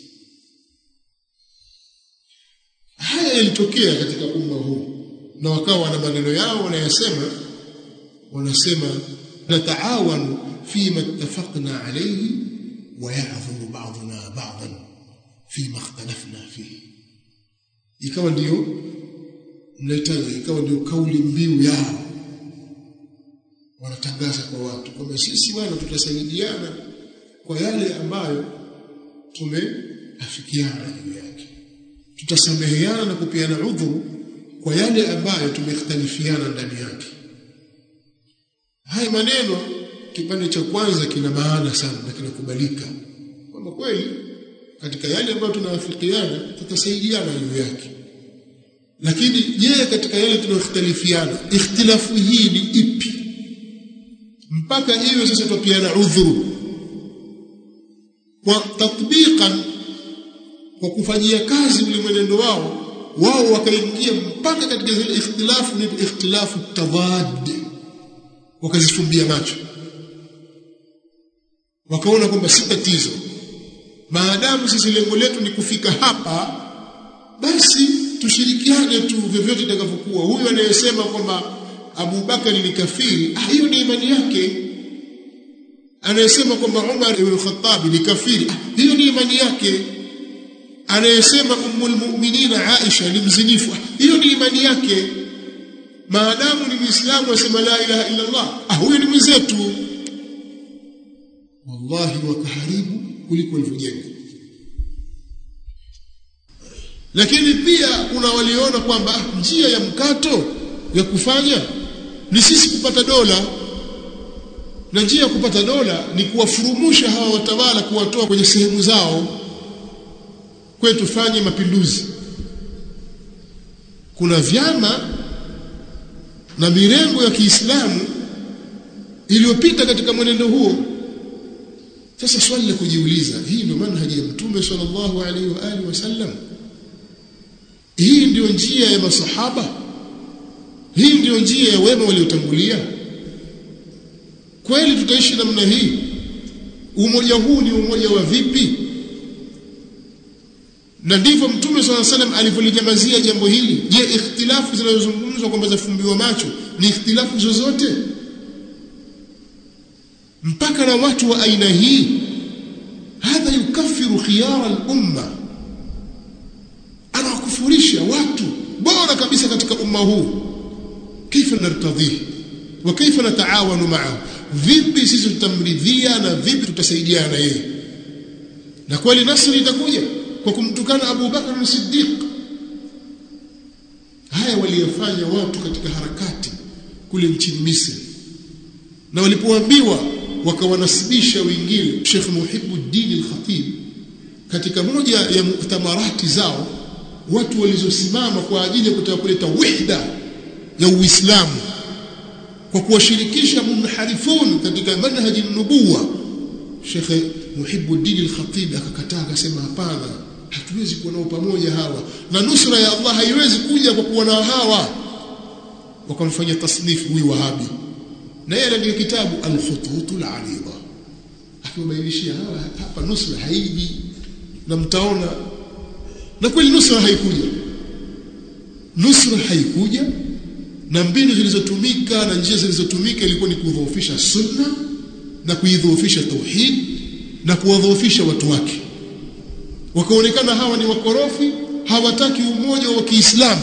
Haya yalitokea katika umma huu, na wakawa na maneno yao wanayasema, wanasema nataawanu fima ittafaqna alayhi wa ya'dhuru ba'duna ba'dan fima ikhtalafna fihi. Ikawa ndio mnaitaja, ikawa ndio kauli mbiu yao, wanatangaza kwa watu kwamba sisi bwana tutasaidiana kwa yale ambayo tumeafikiana juu yake, tutasameheana na kupeana udhuru kwa yale ambayo tumekhtalifiana ndani yake. Haya maneno kipande cha kwanza kina maana sana na kinakubalika kwamba kweli katika yale ambayo tunaafikiana tutasaidiana juu yake. Lakini je, katika yale tunayokhtalifiana, ikhtilafu hii ni ipi mpaka hiyo sasa tupeana udhuru? Kwa tatbiqan, kwa kufanyia kazi ule mwenendo wao, wao wakaingia mpaka katika zile ikhtilafu, ni ikhtilafu tadad, wakazifumbia macho, wakaona kwamba si tatizo, maadamu sisi lengo letu ni kufika hapa, basi tushirikiane tu vyovyote itakavyokuwa. Huyu anayesema kwamba Abu Bakar ni kafiri, ah, hiyo ni imani yake. Anayesema kwamba Umar ibn Khattab ni kafiri, ah, hiyo ni imani yake. Anayesema Ummul Mu'minin Aisha ni mzinifu, ah, hiyo ni imani yake. Maadamu ni Muislamu asema la ilaha illa Allah, ah, huyo ni mwenzetu. Wallahi wakaharibu kuliko walivyojenga. Lakini pia kuna waliona kwamba njia ya mkato ya kufanya ni sisi kupata dola, na njia ya kupata dola ni kuwafurumusha hawa watawala, kuwatoa kwenye sehemu zao, kwetu tufanye mapinduzi. Kuna vyama na mirengo ya Kiislamu iliyopita katika mwenendo huo. Sasa swali la kujiuliza, hii ndio manhaji ya Mtume sallallahu alaihi wa alihi wasallam? Hii ndio njia ya masahaba? Hii ndio njia ya wema waliotangulia? Kweli tutaishi namna hii? Umoja huu ni umoja wa vipi? Na ndivyo Mtume sallallahu alaihi wasallam alivyolinyamazia jambo hili. Je, ikhtilafu zinazozungumzwa kwamba zafumbiwa macho ni ikhtilafu zozote? Mpaka na watu wa aina hii, hadha yukaffiru khiyara al-umma, anawakufurisha watu bora kabisa katika umma huu. Kaifa nartadhi wa kaifa nataawanu ma'ahu? Vipi sisi tutamridhia na vipi tutasaidiana na yeye? Na kweli nasri itakuja kwa kumtukana Abu Bakar as-Siddiq. Haya waliyofanya watu katika harakati kule nchini Misri, na walipoambiwa wakawanasibisha wengine. Sheikh Muhibbuddin al-Khatib katika moja ya muktamarati zao, watu walizosimama kwa ajili ya kutaka kuleta wahda ya Uislamu kwa kuwashirikisha munharifun katika manhaji an-nubuwa, Sheikh Muhibbuddin al-Khatib akakataa, akasema hapana, hatuwezi kuwa nao pamoja hawa, na nusra ya Allah haiwezi kuja kwa kuwa na hawa. Wakamfanyia tasnifu huyu Wahabi, na yeye ndiye kitabu al-Khututul Arida, akiwabainishia hawa hapa nusra haiji, na mtaona. Na kweli nusra haikuja, nusra haikuja, na mbinu zilizotumika na njia zilizotumika ilikuwa ni kudhoofisha sunna na kuidhoofisha tauhid na kuwadhoofisha watu wake. Wakaonekana hawa ni wakorofi, hawataki umoja wa Kiislamu.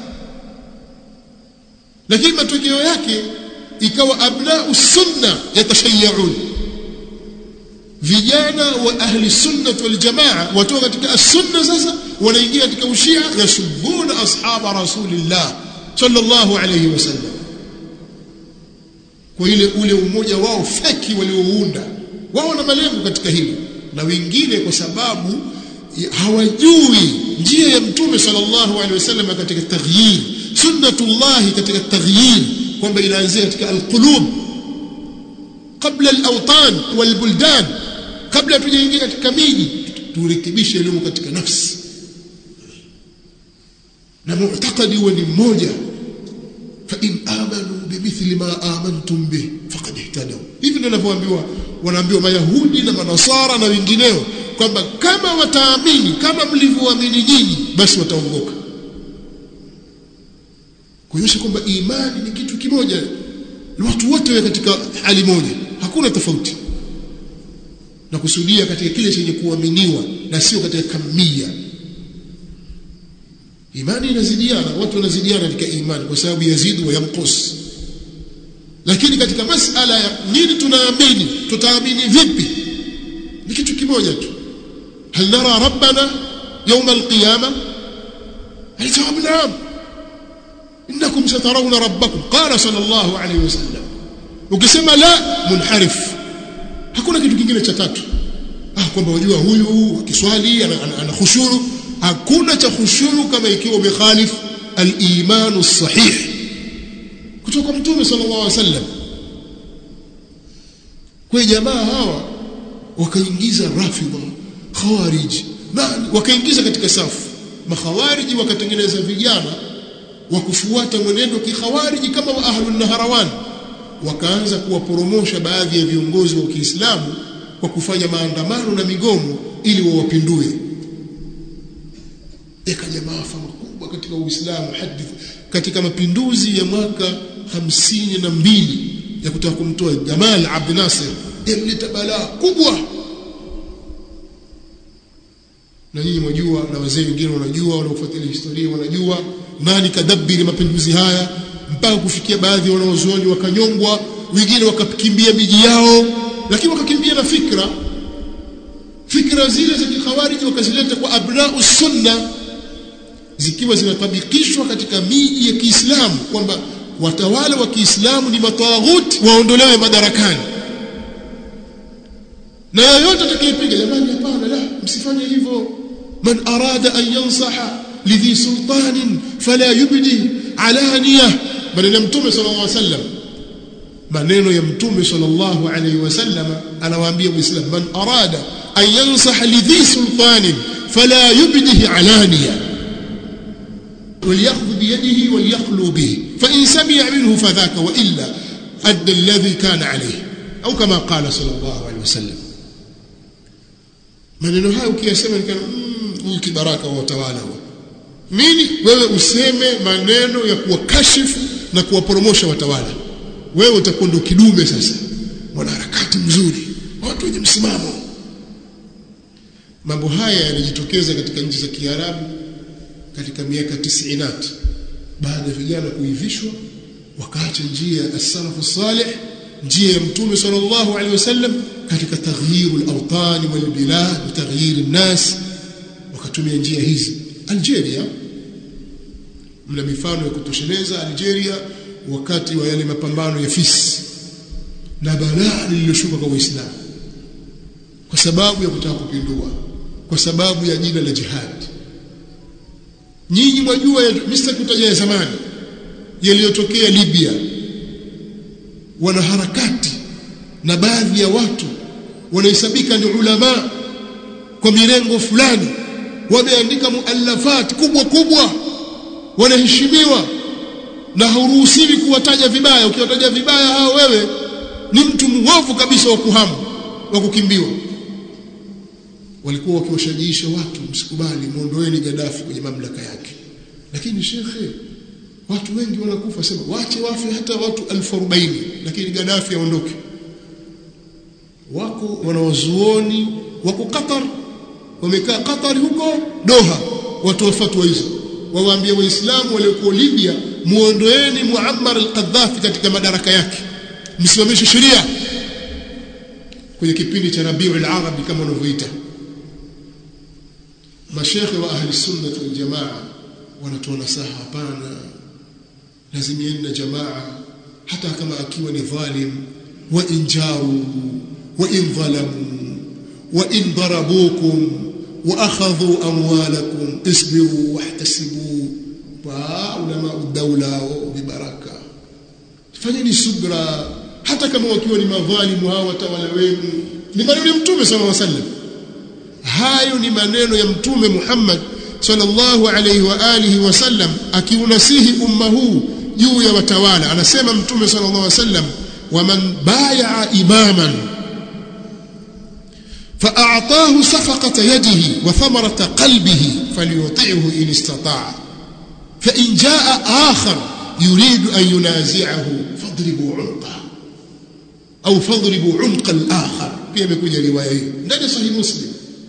Lakini matokeo yake ikawa abna'u sunna yatashayya'un, vijana wa ahli sunnah wal jamaa watoka katika as-sunna sasa wanaingia katika ushia yasubuna ashaba rasulillah sallallahu alayhi wasallam kwa ile ule umoja wao feki waliounda wao na malengo katika hilo na wengine kwa sababu hawajui njia ya mtume sallallahu alayhi wasallam katika taghyir sunnatullah katika taghyir kwamba inaanzia katika alqulub kabla alawtan walbuldan kabla tujaingia katika miji turekebishe elimu katika nafsi na mu'taqadi huwa ni mmoja fa in amanu bimithli ma amantum bih faqad ihtadaw hivi ndio wanavyoambiwa wanaambiwa mayahudi na manasara na wengineo kwamba kama wataamini kama mlivyoamini nyinyi basi wataongoka kuonyesha kwamba imani ni kitu kimoja watu wote wawe katika hali moja hakuna tofauti na kusudia katika kile chenye kuaminiwa na sio katika kamia imani inazidiana watu wanazidiana katika imani kwa sababu yazidu wa yanqus lakini katika masala ya nini tunaamini tutaamini vipi ni kitu kimoja tu hal nara rabbana يوم القيامه الجواب نعم انكم سترون ربكم قال صلى الله عليه وسلم ukisema la munharif hakuna kitu kingine cha tatu ah kwamba wajua huyu akiswali ana khushuru hakuna cha khushuru kama ikiwa umekhalif al-iman as-sahih kutoka mtume sallallahu alaihi wasallam kwa jamaa hawa wakaingiza rafidha khawarij na wakaingiza katika safu makhawariji wakatengeneza vijana wa kufuata mwenendo kikhawariji kama wa ahlun naharawan wakaanza kuwaporomosha baadhi ya viongozi wa Kiislamu kwa kufanya maandamano na migomo ili wawapindue ikaja maafa makubwa katika Uislamu hadith katika mapinduzi ya mwaka hamsini na mbili ya kutaka kumtoa Jamal Abdel Nasser ilileta balaa kubwa na nyinyi mjua na wazee wengine wanajua wanaofuatilia historia wanajua nani kadabiri mapinduzi haya mpaka kufikia baadhi ya wanaozuoni wakanyongwa wengine wakakimbia miji yao lakini wakakimbia na fikra fikra zile za kikhawariji wakazileta kwa abna'u sunna zikiwa zinatabikishwa katika miji ya Kiislamu kwamba watawala wa Kiislamu ni matawaghuti waondolewe madarakani na yoyote atakayepiga jamani hapana la msifanye hivyo man arada an yansaha lidhi sultanin fala yubdi alaniya maneno ya mtume sallallahu alaihi wasallam maneno ya mtume sallallahu alaihi wasallam anawaambia muislamu man arada an yansaha lidhi sultanin fala yubdi alaniya وليأخذ بيده وليخلو به فإن سمع منه فذاك وإلا أدى الذي كان عليه أو كما قال صلى الله عليه وسلم maneno hayo ukiyasema nikana huyu kibaraka wa utawala huo nini wewe useme maneno ya kuwakashifu na kuwaporomosha watawala wewe utakuwa ndo kidume sasa mwanaharakati mzuri watu wenye msimamo mambo haya yanajitokeza katika nchi za Kiarabu katika miaka tisainati baada ya vijana kuivishwa wakaacha njia ya as-salaf as-salih njia ya mtume sallallahu alaihi wasallam katika taghyirul awtan wal bilad taghyir an-nas wakatumia njia hizi Algeria mna mifano ya kutosheleza Algeria wakati wa yale mapambano ya Fis na balaa lililoshuka kwa Uislamu kwa sababu ya kutaka kupindua kwa sababu ya jina la jihad nyinyi mwajua mistaki kutaja ya zamani yaliyotokea Libya wanaharakati na baadhi ya watu wanahesabika ni ulama kwa mirengo fulani wameandika muallafat kubwa kubwa wanaheshimiwa na hauruhusiwi kuwataja vibaya ukiwataja vibaya hao wewe ni mtu muovu kabisa wa kuhamu wa kukimbiwa walikuwa wakiwashajiisha watu msikubali muondoeni Gaddafi kwenye mamlaka yake lakini shekhe watu wengi wanakufa sema waache wafe hata watu elfu arobaini lakini Gaddafi aondoke wako wanawazuoni wako Qatar wamekaa Qatar huko Doha watu wa fatwa hizo wawaambia waislamu waliokuwa Libya muondoeni Muammar al-Gaddafi katika madaraka yake msimamishe sheria kwenye kipindi cha Rabiul Arabi kama wanavyoita. Mashekhe wa ahli sunna wal jamaa wanatoa nasaha, hapana, lazimieni na jamaa hata kama akiwa ni dhalim, wa in jaru wa in zalamu wa in darabukum wa akhadhu amwalakum isbiru wahtasibu. Wa ulama ad-dawla bi baraka, fanyeni subra hata kama wakiwa ni madhalimu hawa watawala wenu. Ni maneno ya Mtume sallallahu alaihi wasallam. Hayo ni maneno ya Mtume Muhammad sallallahu alaihi wa alihi wasallam akiunasihi umma huu juu ya watawala. Anasema Mtume sallallahu alaihi wasallam, waman bai'a imaman fa'a'tahu safaqata yadihi wa thamarata qalbihi falyuti'hu in istata'a fa in jaa'a akhar yuridu an yunazi'ahu fadribu 'unqahu au fadribu 'unqa al-akhar. Pia imekuja riwaya hii ndani sahih Muslim.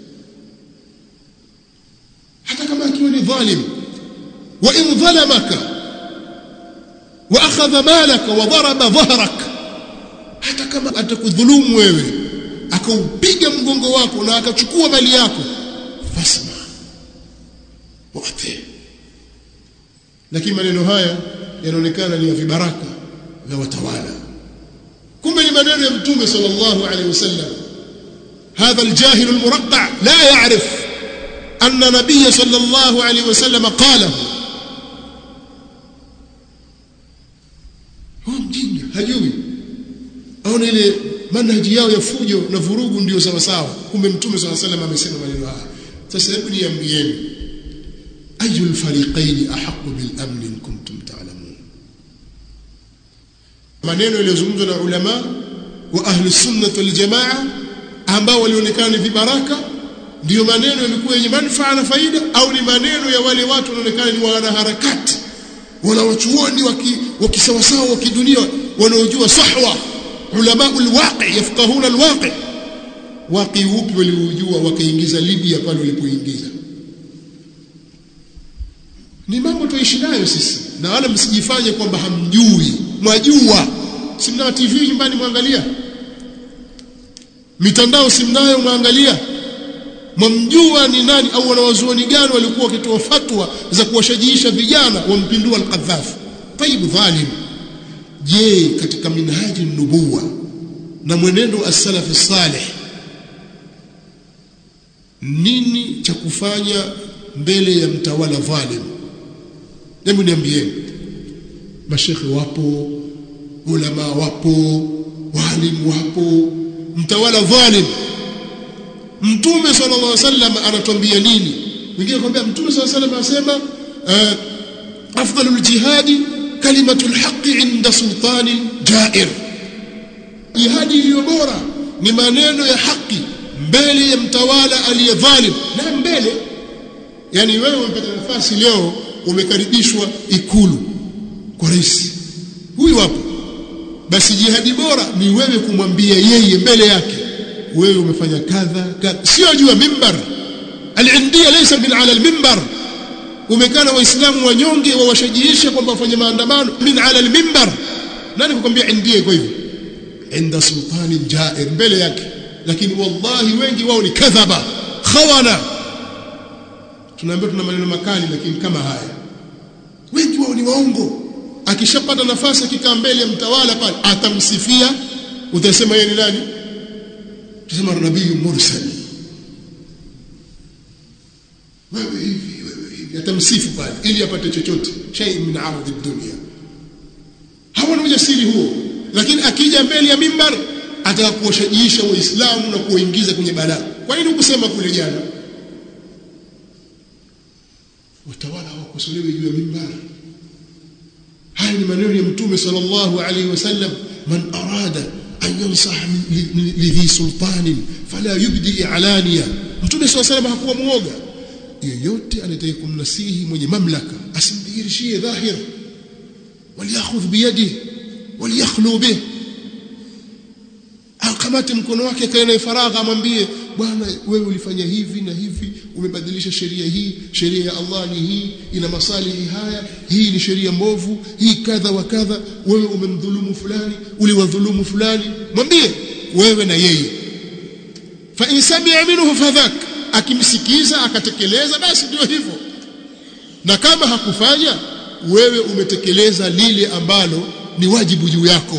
Hata kama akiwa ni dhalim, wa in dhalamaka wa akhadha malaka wa daraba dhahrak, hata kama atakudhulumu wewe akaupiga mgongo wako na akachukua mali yako, fasma waqti. Lakini maneno haya yanaonekana ni ya vibaraka vya watawala, kumbe ni maneno ya Mtume sallallahu alaihi wasallam. Hadha aljahil almuraqqa la ya'rif anna nabiy sallallahu alaihi wasallam qala. Huyo mjinga hajui, aona ile manhaji yao ya fujo na vurugu ndio sawa sawa, kumbe Mtume sallallahu alaihi wasallam amesema maneno haya. Sasa hebu niambieni, ayul fariqayn ahqqu bil amn in kuntum ta'lamun. Maneno yaliyozungumzwa na ulama wa ahli sunnah wal jamaa ambao walionekana ni vibaraka, ndio maneno yalikuwa yenye manufaa na faida, au ni maneno ya wale watu wanaonekana ni wanaharakati wala wachuoni wakisawasawa wa kidunia wanaojua sahwa, ulama alwaqi yafqahuna alwaqi. Waqi upi waliojua wakaingiza Libya pale walipoingiza? Ni mambo tuishi nayo sisi, na wala msijifanye kwamba hamjui, mwajua. Si mna T V nyumbani mwangalia, mitandao si mnayo mwangalia, mwamjua ni nani au wanawazuoni gani walikuwa wakitoa fatwa za kuwashajiisha vijana wampindua al-Qaddafi. Tayib dhalim. Je, katika minhaji nubuwa na mwenendo as-salaf as-salih nini cha kufanya mbele ya mtawala dhalim? Hebu niambieni. Mashekhe wapo, ulama wapo, walimu wapo, mtawala dhalim. Mtume sallallahu alaihi wasallam anatuambia nini? Wengine kwambia Mtume sallallahu alaihi wasallam anasema afdalul jihadi kalimatul haqqi inda sultani jair. Jihadi iliyo bora ni maneno ya haki mbele ya mtawala aliyedhalim. Na mbele, yani wewe umepata nafasi leo, umekaribishwa ikulu kwa rais huyu hapo, basi jihadi bora ni wewe kumwambia yeye mbele yake, wewe umefanya kadha kadha, sio juu ya mimbar. Al-india laysa min ala al-mimbar. Umekana waislamu wanyonge wawashajiisha kwamba wafanye maandamano min ala al-mimbar. Nani kukwambia india iko hivyo? Inda sultani jair, mbele yake. Lakini wallahi wengi wao ni kadhaba, khawana. Tunaambia tuna maneno makali, lakini kama haya wengi wao ni waongo. Akishapata nafasi akikaa mbele ya mtawala pale atamsifia, utasema yeye ni nani? Tusema nabii mursal, wewe hivi wewe hivi, atamsifu pale ili apate chochote, shay min ardhi dunya. Hawana ujasiri huo, lakini akija mbele ya mimbar atakuwashajiisha waislamu na kuwaingiza kwenye balaa. Kwa nini ukusema kule jana watawala hawakosolewi juu ya mimbar? Haya ni maneno ya Mtume sallallahu alaihi wasallam, man arada an yansah lidhi sultanin fala yubdi i'laniya. Mtume sallallahu alaihi wasallam hakuwa muoga. Yeyote anataka kumnasihi mwenye mamlaka asimdhihirishie dhahir, waliakhudh biyadihi waliyakhlu bih. Akamate mkono wake kaena faragha, amwambie bwana, wewe ulifanya hivi na hivi, umebadilisha sheria hii, sheria ya Allah ni hii, ina masalihi haya, hii ni sheria mbovu, hii kadha wa kadha, wewe umemdhulumu fulani, uliwadhulumu fulani. Mwambie wewe na yeye, fa in sami'a minhu fadhak, akimsikiza akatekeleza basi ndio hivyo, na kama hakufanya wewe umetekeleza lile ambalo ni wajibu juu yako.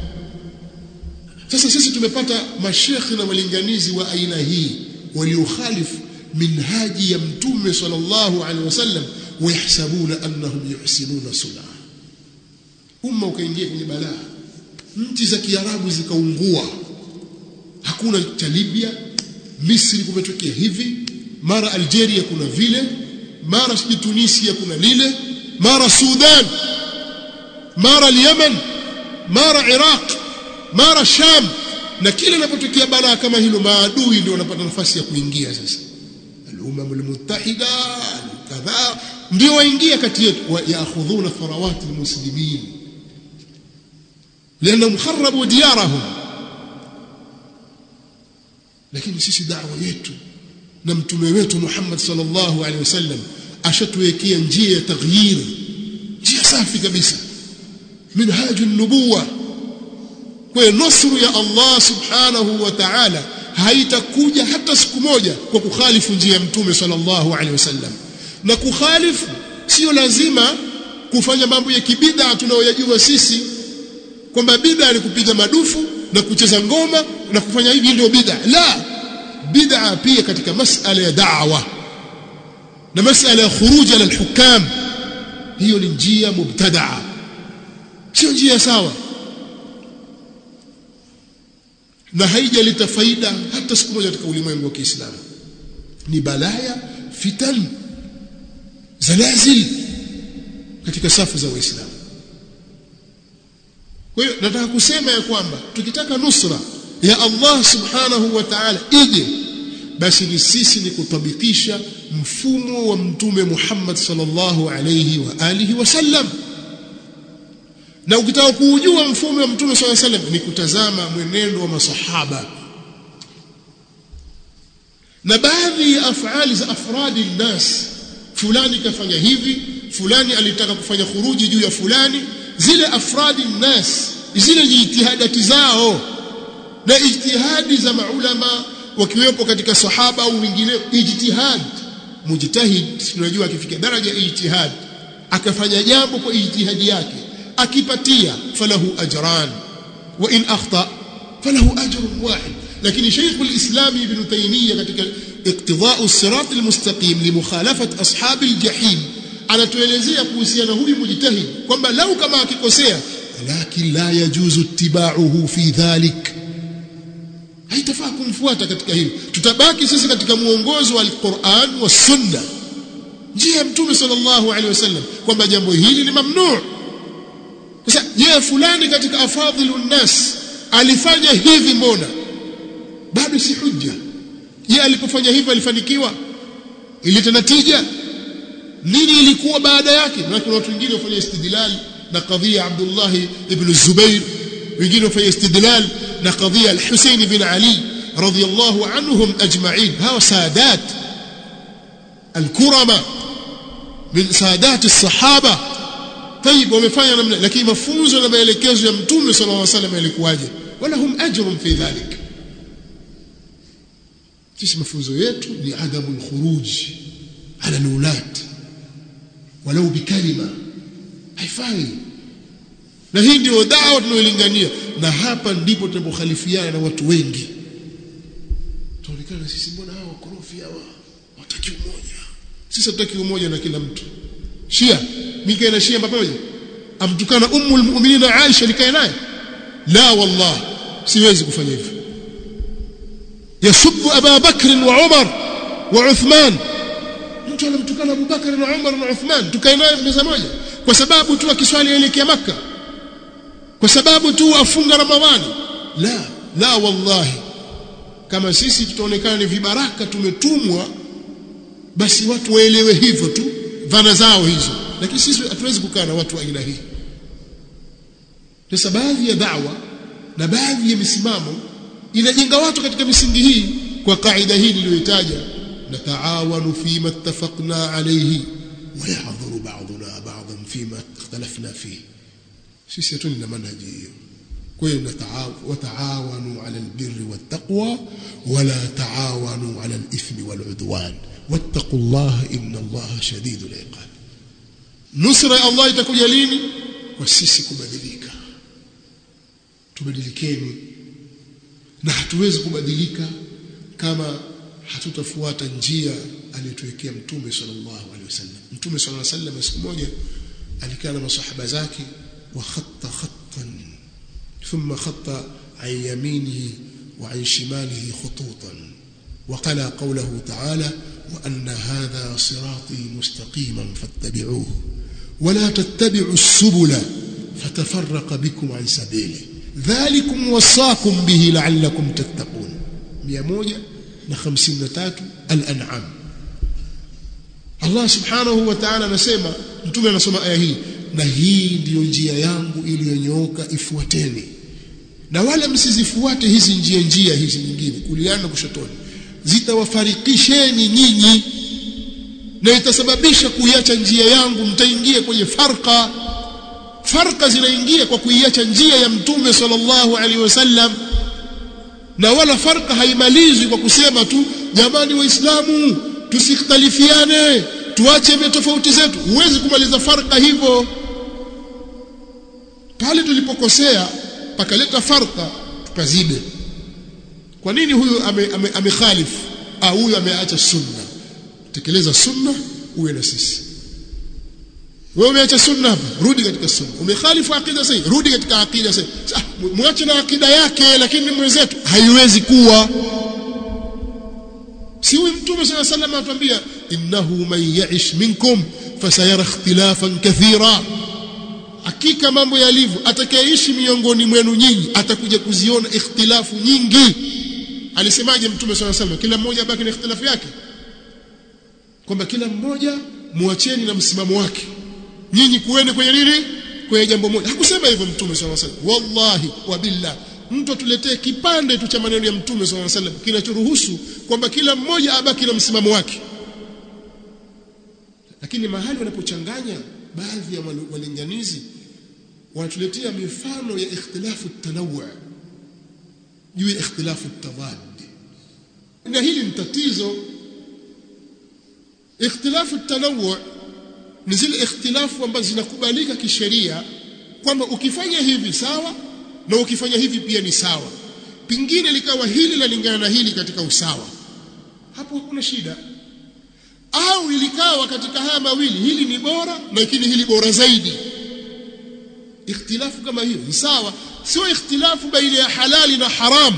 Sasa sisi tumepata mashekhi na walinganizi wa aina hii waliokhalifu minhaji ya mtume sallallahu alaihi wasallam, wayahsabuna annahum yuhsinuna sun'a. Umma ukaingia kwenye balaa, nchi za Kiarabu zikaungua, hakuna cha Libya, Misri kumetokea hivi, mara Algeria kuna vile, mara siji Tunisia kuna lile, mara Sudan, mara Yemen, mara Iraq, mara Sham, na kila linapotokea balaa kama hilo maadui ndio wanapata nafasi ya kuingia. Sasa al-umam al-muttahida kadha ndio waingia kati yetu, wa yaakhudhuna farawat al-muslimin لانهم خربوا ديارهم. lakini sisi da'wa yetu na mtume wetu Muhammad sallallahu alaihi wasallam ashatuwekea njia ya taghyir, njia safi kabisa, minhaj an-nubuwah. Kwa nusru ya Allah subhanahu wa ta'ala haitakuja hata siku moja kwa kukhalifu njia ya mtume sallallahu alaihi wasallam. Na kukhalifu sio lazima kufanya mambo ya kibid'a tunayojua sisi kwamba bid'a ni kupiga madufu na kucheza ngoma na kufanya hivi ndio bid'a. La, bid'a pia katika masala ya da'wa na masala ya khuruj ala al-hukam, hiyo ni njia mubtada'a, sio njia sawa, na haijaleta faida hata siku moja katika ulimwengu wa Kiislamu. Ni balaya, fitan, zalazil katika safu za Waislamu. Kwa hiyo nataka kusema ya kwamba tukitaka nusra ya Allah subhanahu wa ta'ala ije, basi ni sisi ni kutabikisha mfumo wa mtume Muhammad sallallahu alayhi wa alihi wasallam. Na ukitaka kujua mfumo wa mtume sallallahu alayhi wasallam ni kutazama mwenendo wa masahaba na baadhi ya afali za afradi nnas. Fulani kafanya hivi, fulani alitaka kufanya khuruji juu ya fulani. Zile afradi nnas, zile jitihadati zao na ijtihadi za maulama wakiwepo katika sahaba au wengine, ijtihad mujtahid, tunajua akifika daraja ijtihad akafanya jambo kwa ijtihadi yake, akipatia falahu ajran wa in akhta falahu ajrun wahid. lakini Sheikh al-Islam Ibn Taymiyyah katika iqtida'u as-sirat al-mustaqim li mukhalafat ashab al-jahim anatuelezea kuhusiana huyu mujtahid kwamba lau kama akikosea, lakini la yajuzu ittiba'uhu fi dhalik, haitafaa kumfuata katika hilo. Tutabaki sisi katika muongozo wa al-Qur'an wa sunna, njia ya mtume sallallahu alaihi wasallam, kwamba jambo hili ni mamnuu. Sasa je, fulani katika afadhilun nas alifanya hivi, mbona bado si hujja? Je, alipofanya hivyo alifanikiwa? Ileta natija nini? Ilikuwa baada yake? Na kuna watu wengine wafanya istidlal na kadhia Abdullah ibn Zubair, wengine wafanya istidlal na kadhia al-Husayn bin Ali radiyallahu anhum ajma'in. hawa sadat al-kurama min sadat as-sahaba. طيب wamefanya namna, lakini mafunzo na maelekezo ya mtume sallallahu alaihi wasallam yalikuwaje? wala hum ajrun fi dhalik. sisi mafunzo yetu ni adamu al-khuruj ala al-ulad walau bikalima, haifai. Na hii ndio dawa tunayolingania, na hapa ndipo tunapokhalifiana na watu wengi. Tuonekana sisi mbona hao wakorofi hawa wataki umoja. Sisi tutaki umoja na kila mtu. Shia, mimi na Shia pamoja amtukana ummul mu'minin Aisha nikae naye? La wallah, siwezi kufanya hivyo. Yasubbu Abu Bakr wa Umar wa Uthman, mtu anamtukana Abu Bakr na Umar na Uthman, tukae naye meza moja kwa sababu tu akiswali elekea Makka, kwa sababu tu afunga Ramadhani? La, la wallahi. Kama sisi tutaonekana ni vibaraka tumetumwa, basi watu waelewe hivyo tu, dhana zao hizo, lakini sisi hatuwezi kukaa na watu wa aina hii. Sasa baadhi ya da'wa na baadhi ya misimamo inajenga watu katika misingi hii kwa kaida hii niliyoitaja, nataawanu fima ittafaqna alayhi wa ya'dhuru ba'duna ba'dan fima ikhtalafna fihi. Sisi hatuna manhaji hiyo. kwenda wataawanu ala albirri wattaqwa wala taawanu ala alithmi waludwan wattaqullaha inna allaha shadidul iqab. Nusra ya Allah itakuja lini? Kwa sisi kubadilika. Tubadilikeni, na hatuwezi kubadilika kama hatutafuata njia aliyotuwekea Mtume sallallahu alaihi wasallam. Mtume sallallahu alaihi wasallam siku moja alikaa na masahaba zake, wa khatta khattan thumma khatta an yaminihi wa an shimalihi khututan wa qala qawluhu ta'ala wa anna hadha sirati mustaqiman fattabi'uhu wa la tattabi'u as-subula fatafarraqa bikum an sabili dhalikum wasaakum bihi la'allakum tattaqun. mia moja na hamsini na tatu Al-An'am. Allah subhanahu wa ta'ala anasema, mtume anasoma aya hii, na hii ndiyo njia yangu iliyonyooka, ifuateni, na wala msizifuate hizi njia njia hizi nyingine kuliana na kushotoni, zitawafarikisheni nyinyi na itasababisha kuiacha njia yangu, mtaingia kwenye farqa. Farqa zinaingia kwa kuiacha njia ya Mtume sallallahu alaihi wasallam, na wala farqa haimalizwi kwa kusema tu jamani waislamu tusikhtalifiane, tuache tofauti zetu. Huwezi kumaliza farqa hivyo. Pale tulipokosea pakaleta farqa, tukazibe. Kwa nini huyu amekhalif au huyu ameacha sunna? Tekeleza sunna uwe na sisi. Wewe umeacha sunna hapa, rudi katika sunna. Umekhalifu aqida sahihi, rudi katika aqida sahihi. Muache na aqida yake, lakini mwenzetu haiwezi kuwa. Si huyu Mtume sallallahu alayhi wasallam atuambia innahu man ya'ish minkum fasayara ikhtilafan kathira. Hakika mambo yalivyo, atakayeishi miongoni mwenu nyinyi atakuja kuziona ikhtilafu nyingi. Alisemaje Mtume sallallahu alayhi wasallam? Kila mmoja abaki na ikhtilafu yake, kwamba kila mmoja muacheni na msimamo wake, nyinyi kueni kwenye nini? Kwenye jambo moja. Hakusema hivyo Mtume sallallahu alayhi wasallam. Wallahi wa billah, mtu atuletee kipande tu cha maneno ya Mtume sallallahu alayhi wasallam kinachoruhusu kwamba kila mmoja abaki na msimamo wake. Lakini mahali wanapochanganya baadhi ya walinganizi, wanatuletea mifano ya ikhtilafu at-tanawwu juu ya ikhtilafu at-tadad, na hili ni tatizo. Ikhtilafu at-tanawwu ni zile ikhtilafu ambazo zinakubalika kisheria, kwamba ukifanya hivi sawa na ukifanya hivi pia ni sawa. Pingine likawa hili lalingana na hili katika usawa, hapo hakuna shida. Au ilikawa katika haya mawili hili ni bora na lakini hili bora zaidi. Ikhtilafu kama hiyo ni sawa, sio ikhtilafu baina ya halali na haram,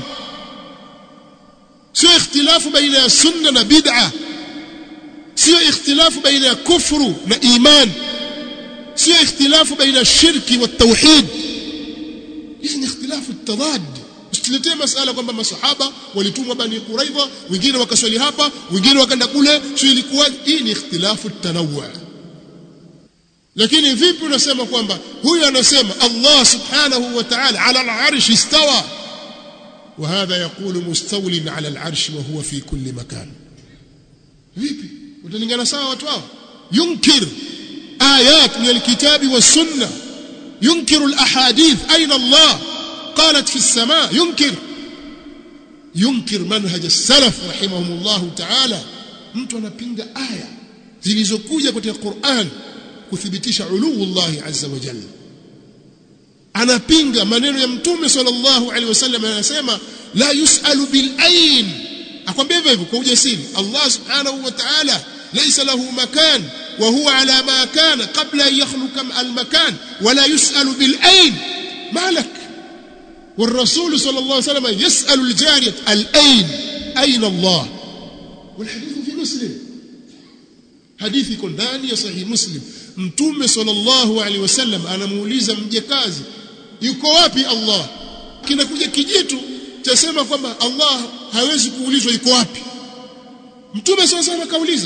sio ikhtilafu baina ya sunna na bid'a, sio ikhtilafu baina ya kufru na iman, sio ikhtilafu baina ya shirki wa tauhid. Hii ni ikhtilafu at-tadad. Usituletee masala kwamba masahaba walitumwa Bani Quraidha, wengine wakaswali hapa, wengine wakaenda kule, sio ilikuwa. Hii ni ikhtilafu at-tanawwu. Lakini vipi unasema kwamba huyu anasema Allah subhanahu wa ta'ala ala al-arsh istawa wa hadha yaqulu mustawlin ala al-arsh wa huwa fi kulli makan? Vipi utalingana sawa watu hao? Yunkir ayat min al-kitabi was-sunnah, ينكر الأحاديث أين الله قالت في السماء، ينكر ينكر منهج السلف رحمهم الله تعالى. mtu anapinga aya zilizokuja katika Qur'an kuthibitisha uluu Allah azza wa jalla, anapinga maneno ya Mtume sallallahu alaihi wasallam anasema la yusalu bil ayn. akwambia hivyo kwa ujasiri, Allah subhanahu wa ta'ala laysa lahu makan وهو على ما كان قبل أن يخلق المكان ولا يسأل بالأين. مالك والرسول صلى الله عليه وسلم يسأل الجارية الأين، أين الله؟ والحديث في مسلم، حديث يكون داني صحيح مسلم. Mtume sallallahu alaihi wasallam anamuuliza mjakazi yuko wapi Allah, kinakuja kijitu chasema kwamba Allah hawezi kuulizwa yuko wapi. Mtume sallallahu alaihi wasallam kauliza,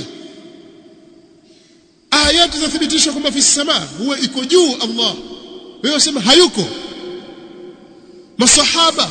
ayati zathibitisha kwamba fi samaa, huwa iko juu Allah, wewe unasema hayuko. Masahaba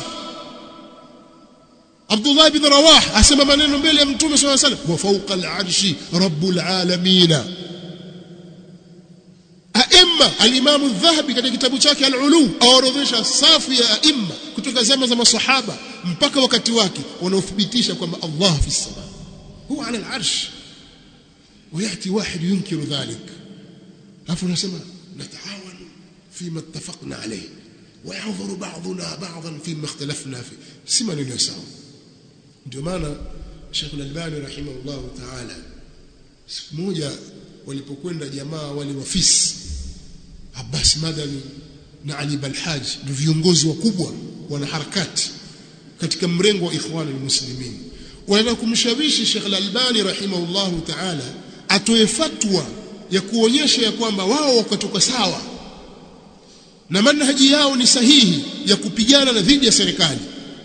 Abdullah ibn Rawah asema maneno mbele ya Mtume sallallahu alaihi wasallam, wa fawqa al-arshi rabbul alamin. aima. Al-Imam Adh-Dhahabi katika kitabu chake Al-Ulu aorodhesha safu ya aima kutoka zama za maswahaba mpaka wakati wake wanaothibitisha kwamba Allah fi as-sama huwa ala al-arsh. وياتي واحد ينكر ذلك afu nasema nataawan fima ittafaqna alayhi wa yanzuru ba'duna ba'dan fima ikhtalafna fi. Si maneno sawa. Ndio maana Sheikh Al-Albani rahimahullah ta'ala siku moja walipokwenda jamaa wale wafisi Abbas Madani na Ali Balhaj, ndio viongozi wakubwa wana harakati katika mrengo wa Ikhwan al-Muslimin, wanataka kumshawishi Sheikh Al-Albani rahimahullah ta'ala atoe fatwa ya kuonyesha ya kwamba wao wakatoka sawa na manhaji yao ni sahihi ya kupigana na dhidi ya serikali.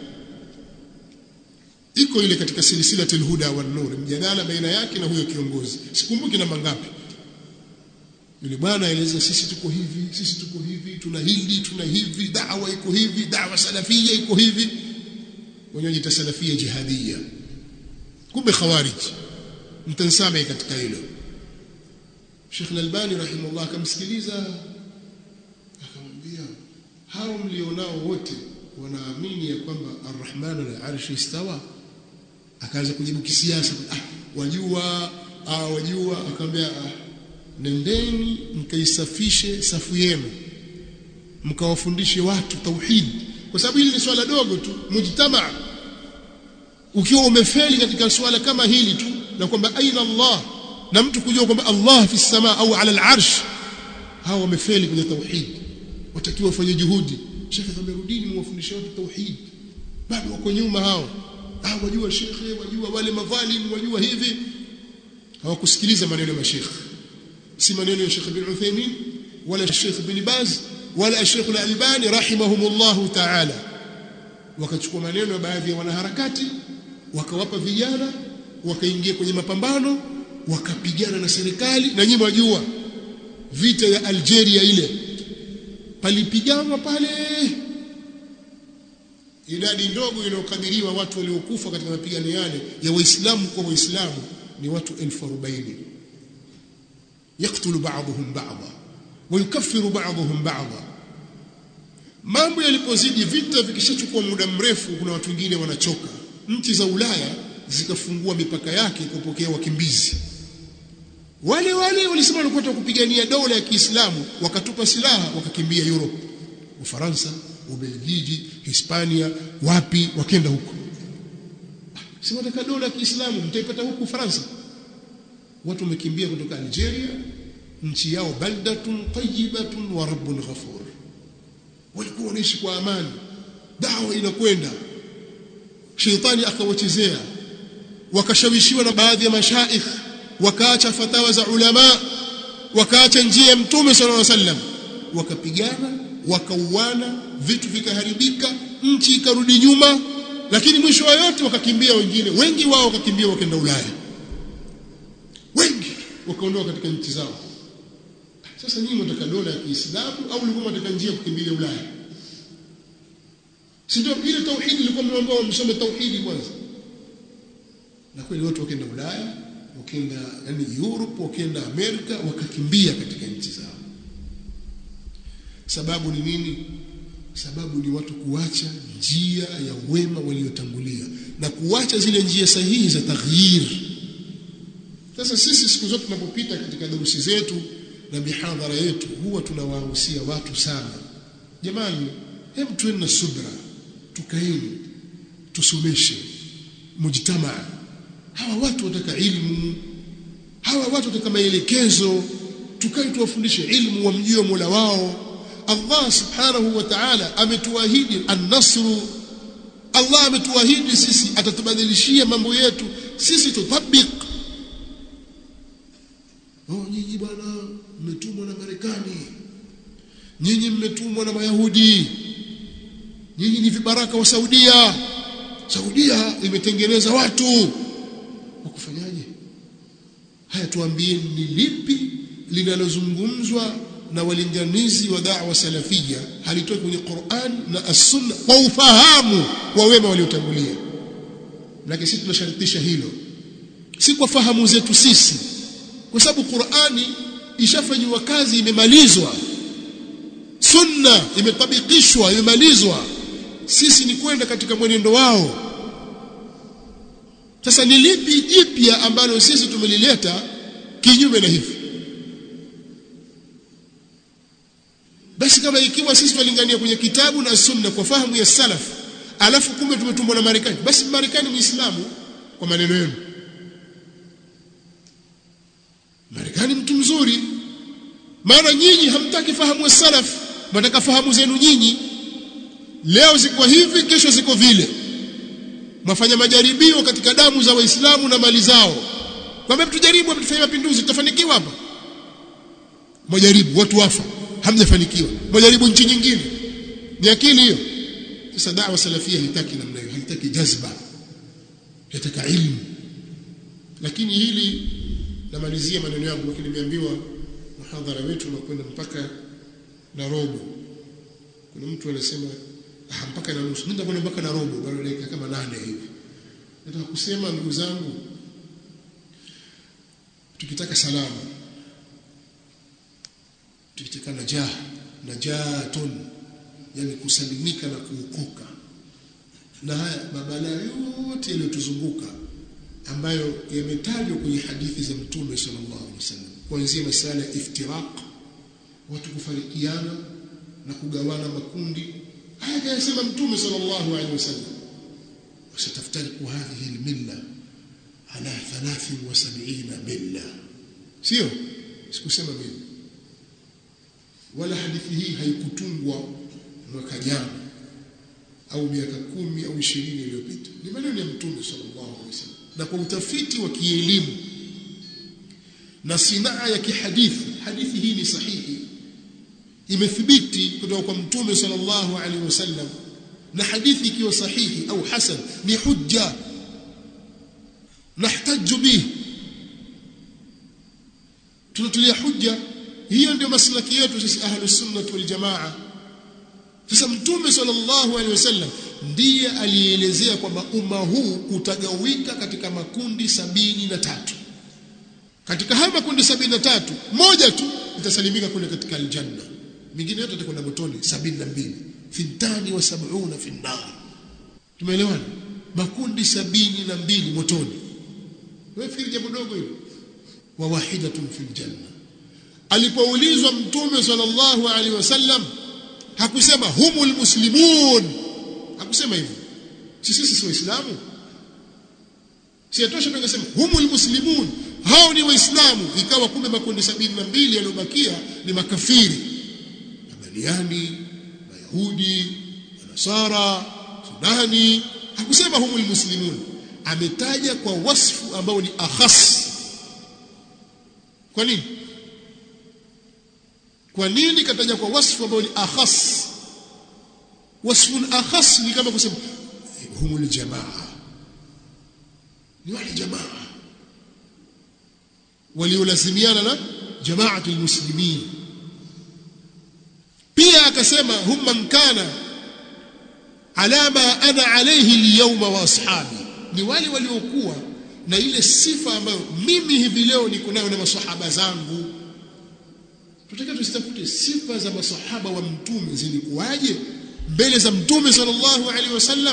Iko ile katika silsilatul huda wan nur, mjadala baina yake na huyo kiongozi, sikumbuki namba ngapi. Yule bwana aeleza sisi tuko hivi, sisi tuko hivi, tuna hili, tuna hivi, da'wa iko hivi, da'wa salafia iko hivi, wenyewe ni salafia jihadia, kumbe khawarij. Mtansame katika hilo. Sheikh Al-Albani rahimahullah akamsikiliza akamwambia, hao mlionao wote wanaamini ya kwamba Ar-Rahman al-Arsh istawa? Akaanza kujibu kisiasa, ah wajua, ah wajua. Akamwambia, ah, nendeni mkaisafishe safu yenu, mkawafundishe watu tauhid, kwa sababu hili ni swala dogo tu. Mujtamaa ukiwa umefeli katika swala kama hili tu na kwamba aina Allah, na mtu kujua kwamba Allah fi as-samaa au ala al-arsh, hao wamefeli kwenye tauhid, watakiwa wafanye juhudi. Shekhe akamwambia, rudini muwafundishe watu tauhid, bado wako nyuma hao. Ah wajua shekhe, wajua wale madhalimu, wajua hivi. Hawakusikiliza maneno ya shekhe, si maneno ya Sheikh bin Uthaymeen wala Sheikh bin Baz wala Sheikh Al-Albani rahimahumullah ta'ala. Wakachukua maneno ya baadhi ya wanaharakati wakawapa vijana, wakaingia kwenye mapambano, wakapigana na serikali. Na nyinyi wajua vita ya Algeria ile, palipiganwa pale, idadi ndogo inayokadiriwa watu waliokufa katika mapigano yale ya Waislamu kwa Waislamu ni watu elfu arobaini. يقتل بعضهم بعضا ويكفر بعضهم بعضا. Mambo yalipozidi, vita vikishachukua muda mrefu, kuna watu wengine wanachoka. Nchi za Ulaya zikafungua mipaka yake kupokea wakimbizi. Wale wale walisema walikuwa kupigania dola ya Kiislamu, wakatupa silaha wakakimbia Europe, Ufaransa, Ubelgiji, Hispania, wapi, wakenda huko. Sema nataka dola ya Kiislamu, mtaipata huko Ufaransa. Watu wamekimbia kutoka Algeria, nchi yao baldatun tayyibatun wa rabbun ghafur. Walikuwa wanaishi kwa amani, dawa inakwenda. Shetani akawachezea, wakashawishiwa na baadhi ya mashaikh, wakaacha fatawa za ulama, wakaacha njia ya Mtume sallallahu alaihi wasallam, wakapigana, wakauana, vitu vikaharibika, nchi ikarudi nyuma. Lakini mwisho wa yote wakakimbia wengine, wengi wao wakakimbia wakaenda Ulaya, wengi wakaondoka katika nchi zao. Sasa nyinyi mnataka dola ya Kiislamu au mlikuwa mnataka njia kukimbilia Ulaya? Si ndio ile tauhidi ilikuwa mnaomba msome tauhidi kwanza? Na kweli watu wakaenda Ulaya, wakaenda yani Europe, wakaenda Amerika, wakakimbia katika nchi zao. Sababu ni nini? Sababu ni watu kuacha njia ya wema waliotangulia na kuacha zile njia sahihi za taghyir. Sasa sisi siku zote tunapopita katika darusi zetu na mihadhara yetu, huwa tunawahusia watu sana, jamani, hebu tuwe na subra, tukaeni tusomeshe mujtamaa. Hawa watu wataka ilmu, hawa watu wataka maelekezo, tukae tuwafundishe ilmu, wamjue Mola wao. Allah subhanahu wa ta'ala ametuahidi an-nasr. Allah ametuahidi sisi atatubadilishia mambo yetu, sisi tutabik. Oh, nyinyi bwana mmetumwa na Marekani, nyinyi mmetumwa na Mayahudi, nyinyi ni vibaraka wa Saudia. Saudia imetengeneza watu wakufanyaje? Haya, tuambie ni lipi linalozungumzwa na walinganizi wa da'wa salafia halitoki kwenye Qur'an na as-Sunna kwa ufahamu wa wema waliotangulia? Lakini sisi tunashartisha hilo, si kwa fahamu zetu sisi, kwa sababu Qur'ani ishafanywa kazi, imemalizwa, sunna imetabikishwa, imemalizwa. Sisi ni kwenda katika mwenendo wao. Sasa ni lipi jipya ambalo sisi tumelileta kinyume na hivi? Basi kama ikiwa sisi tulingania kwenye kitabu na sunna kwa fahamu ya salaf, alafu kumbe tumetumbwa na Marekani, basi Marekani Muislamu kwa maneno yenu. Marekani mtu mzuri. Maana nyinyi hamtaki fahamu ya salaf, mnataka fahamu zenu nyinyi. Leo ziko hivi, kesho ziko vile. Mafanya majaribio katika damu za Waislamu na mali zao. Kwamba tujaribu tufanye mapinduzi, tutafanikiwa hapa. Majaribu watu wafa, hamjafanikiwa. Majaribu nchi nyingine. Ni akili hiyo. Sasa da'wa salafia haitaki namna hiyo, haitaki jazba. Haitaka ilmu. Lakini hili namalizia maneno yangu, lakini nimeambiwa muhadhara wetu unakwenda mpaka na robo. Kuna mtu alisema ah, mpaka na nusu. Nenda kwenda mpaka na robo, bado dakika kama nane hivi. Nataka kusema ndugu zangu, tukitaka salama, tukitaka najah, najatun, yani kusalimika na kuokoka na haya mabala yote yaliyotuzunguka ambayo yametajwa kwenye hadithi za Mtume sallallahu alaihi wasallam, kuanzia masala ya iftiraq, watu kufarikiana na kugawana makundi. Haya kayasema Mtume sallallahu alaihi wasallam, wasataftariqu hadhihi almilla ala thalathin wa sab'ina milla. Sio sikusema mimi, wala hadithi hii haikutungwa mwaka jana au miaka kumi au ishirini iliyopita. Ni maneno ya Mtume sallallahu alaihi wasallam, na kwa utafiti wa kielimu na sinaa ya kihadithi, hadithi hii ni sahihi, imethibiti kutoka kwa Mtume sallallahu alaihi wasallam. Na hadithi ikiwa sahihi au hasan ni hujja, nahtaju bih, tunatulia hujja. Hiyo ndio maslaki yetu sisi ahlus sunnah wal jamaa. Sasa Mtume sallallahu alaihi wasallam ndiye alielezea kwamba umma huu utagawika katika makundi sabini na tatu. Katika haya makundi sabini na tatu, moja tu itasalimika kule katika aljanna, mingine yote itakwenda motoni sabini na mbili. Fintani wa sab'una fi an-nar. Tumeelewana? Makundi sabini na mbili motoni. Wewe fikiri jambo dogo hilo. Wa wahidatun fil janna. Alipoulizwa Mtume sallallahu alaihi wasallam hakusema humul muslimun, hakusema hivyo. Sisi sisi waislamu, si atosha tungesema humul muslimun, hao ni waislamu. Ikawa kumbe makundi sabini na mbili yaliyobakia ni makafiri, Mabaniani, Mayahudi, Nasara, Sudani. Hakusema humul muslimun, ametaja kwa wasfu ambao ni akhas. Kwa nini? Kwa nini kataja kwa wasfu ambao ni akhas? Wasfu akhas ni kama kusema humul jamaa, ni wale jamaa waliolazimiana na jamaatul muslimin. Pia akasema hum man kana ala ma ana alayhi al-yawma wa ashabi, ni wale waliokuwa na ile sifa ambayo mimi hivi leo niko nayo na maswahaba zangu. Tutaka tusitafute sifa za maswahaba wa Mtume zilikuwaje mbele za Mtume sallallahu alaihi wasallam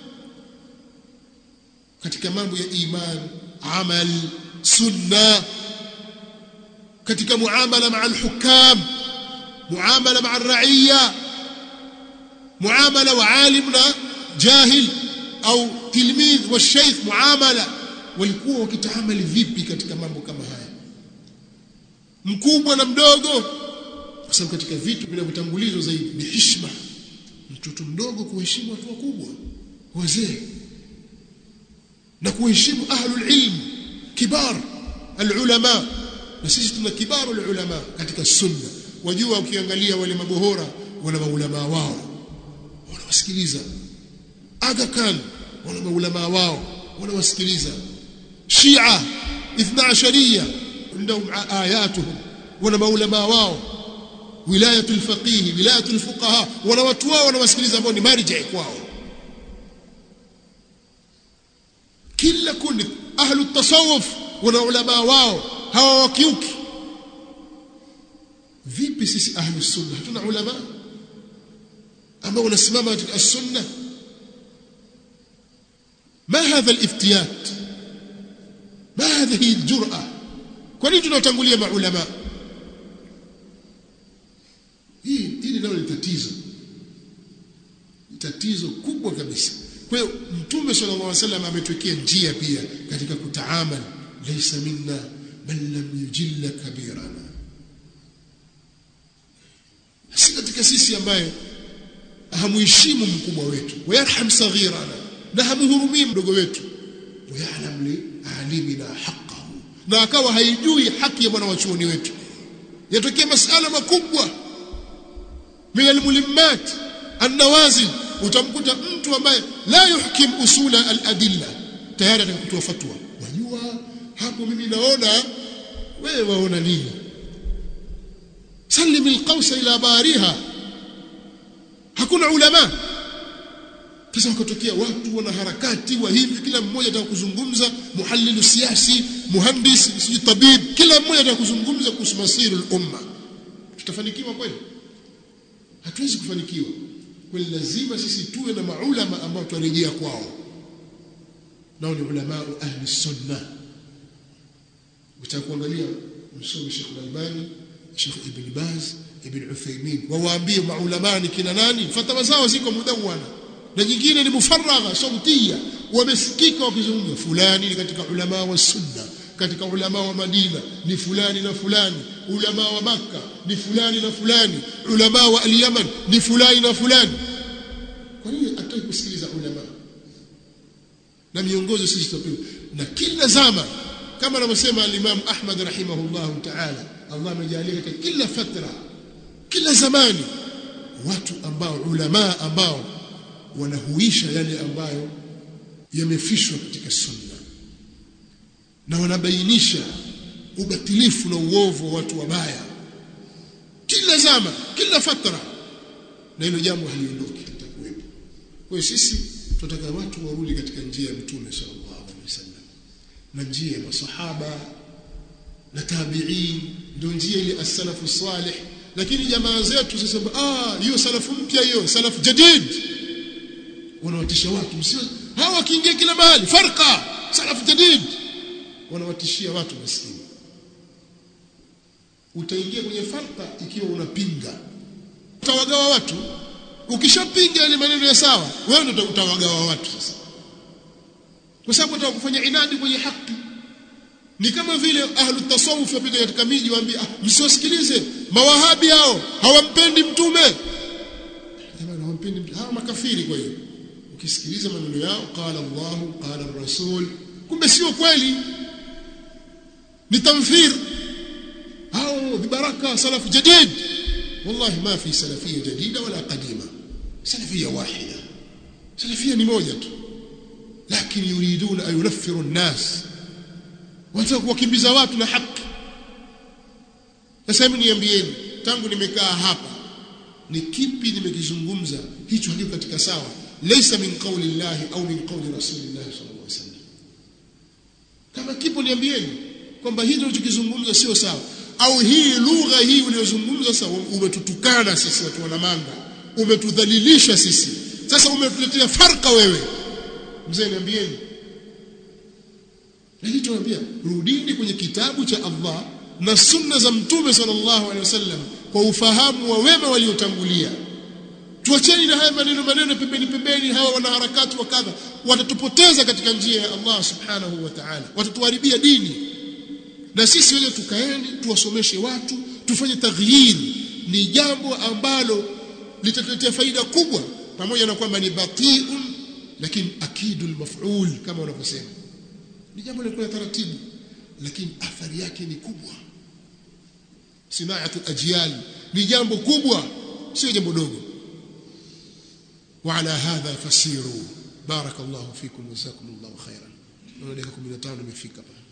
katika mambo ya iman, amal, sunna, katika muamala ma'a al-hukam, muamala ma'a ar-ra'iyya, muamala wa alim na jahil au tilmidh wa shaykh, muamala walikuwa wakitaamali vipi katika mambo kama haya, mkubwa na mdogo. Kwa sababu katika vitu vinavyotangulizwa zaidi ni heshima, mtoto mdogo kuheshimu watu wakubwa, wazee, na kuheshimu ahlul ilm, kibar alulama. Na sisi tuna kibaru alulama katika sunna. Wajua, ukiangalia wale mabohora wana maulama wao, wanawasikiliza. Aga Khan wana maulama wao, wanawasikiliza. Shia ithna ashariya عندهم آياتهم wana maulama wao, wilayatul faqih, wilayatul fuqaha, wana watu wao wanawasikiliza ambao ni marji kwao. Kila kundi ahlu tasawuf wana ulama wao, hawa wakiuki. vipi sisi ahli sunna hatuna ulama ambao wanasimama katika sunna? ما هذا الافتيات؟ ما هذه الجرأة؟ kwa nini tunatangulia maulama? hii hili ndio tatizo, tatizo kubwa kabisa. Kwa hiyo Mtume sallallahu alaihi wasallam ametuwekea njia pia katika kutaamal, laysa minna man lam yujilla kabirana, si katika sisi ambaye hamuheshimu mkubwa wetu, wayarham saghirana, na hamuhurumii mdogo wetu, wayalam li alimina haqqahu, na akawa haijui haki ya bwana wa chuoni wetu. Yatokea masala makubwa min almulimmat an-nawazil, utamkuta mtu ambaye la yuhkim usula al-adilla tayari atakutoa fatwa. Wajua hapo mimi naona, wewe waona nini? salim al-qawsa ila bariha. Hakuna ulama. Kisha wakatokea watu wana harakati wa hivi, kila mmoja anataka kuzungumza, muhallilu siasi, muhandisi, si tabib, kila mmoja anataka kuzungumza kuhusu masiru al-umma. Tutafanikiwa kweli? Hatuwezi kufanikiwa. Kwa lazima sisi tuwe na maulama ambao tutarejea kwao, nao ni ulama ahli sunna. Utakuangalia msomi Sheikh Al-Albani, Sheikh Ibn Baz, Ibn Uthaymeen, wawaambie maulama ni kina nani, fatwa zao ziko mudawana, na nyingine ni mufaragha sautia, wamesikika wakizungumza fulani ni katika ulama wa sunna, katika ulama wa Madina ni fulani na fulani, ulama wa Makka ni fulani na fulani, ulama wa al-Yaman ni fulani na fulani. Kwa nini hataki kusikiliza ulama? Na miongozo sisi tupewe na kila zama, kama anavyosema al-Imam Ahmad rahimahullah ta'ala, Allah amejalia katika kila fatra, kila zamani watu ambao ulama ambao wanahuisha yale ambayo yamefishwa katika sunna, na wanabainisha ubatilifu na uovu wa watu wabaya kila zama, kila fatra, na hilo jambo haliondoki, litakuwepo. Kwa hiyo sisi tunataka watu warudi katika njia ya Mtume sallallahu alaihi wasallam na njia ya masahaba na tabi'in, ndio njia ile as-salafu salih. Lakini jamaa zetu sasa, ah hiyo salafu mpya, hiyo salafu jadid, wanawatisha watu, msio hawa kiingia kila mahali farqa salafu jadid, wanawatishia watu maskini. Utaingia kwenye farqa ikiwa unapinga, utawagawa watu. Ukishapinga ile maneno ya sawa, wewe ndio utawagawa watu sasa, kwa sababu utakufanya inadi kwenye haki. Ni kama vile ahlu tasawuf wapita katika miji waambia, ah, msiwasikilize mawahabi, hao hawampendi mtume. Jamani, hawampendi mtume, hao makafiri. Kwa hiyo ukisikiliza maneno yao, qala Allah qala ar-rasul, kumbe sio kweli, ni tamthir. hao bibaraka salaf jadid, wallahi ma fi salafiyya jadida wala qadima, salafiyya wahida, salafiyya ni moja tu, lakini yuriduna an yunaffiru an-nas, wanataka kuwakimbiza watu na haki. Sasa mimi niambieni, tangu nimekaa hapa ni kipi nimekizungumza hicho hakika katika sawa, laysa min qawli Allah au min qawli Rasulillah sallallahu alaihi wasallam? Kama kipo niambieni kwamba hicho ulichokizungumza sio sawa, au hii lugha hii uliyozungumza sasa umetutukana sisi watu wa Namanga, umetudhalilisha sisi, sasa umetuletea farqa wewe. Mzee niambieni. Na hicho naambia, rudini kwenye kitabu cha Allah na sunna za Mtume sallallahu alaihi wasallam kwa ufahamu wa wema waliotangulia. Tuacheni na haya maneno maneno pembeni pembeni, hawa wana harakati wa kadha, watatupoteza katika njia ya Allah subhanahu wa ta'ala, watatuharibia dini. Na sisi wenyewe tukaeni tuwasomeshe watu, tufanye taghyir. Ni jambo ambalo litatuletea faida kubwa, pamoja na kwamba ni bati'un lakini akidul maf'ul, kama wanavyosema. Ni jambo la taratibu, lakini athari yake ni kubwa. Sinaatu ajyal ni jambo kubwa, sio jambo dogo. Wa ala hadha fasiru. Barakallahu fikum wa jazakumullahu khairan. Naona dakika kumi na tano imefika hapa.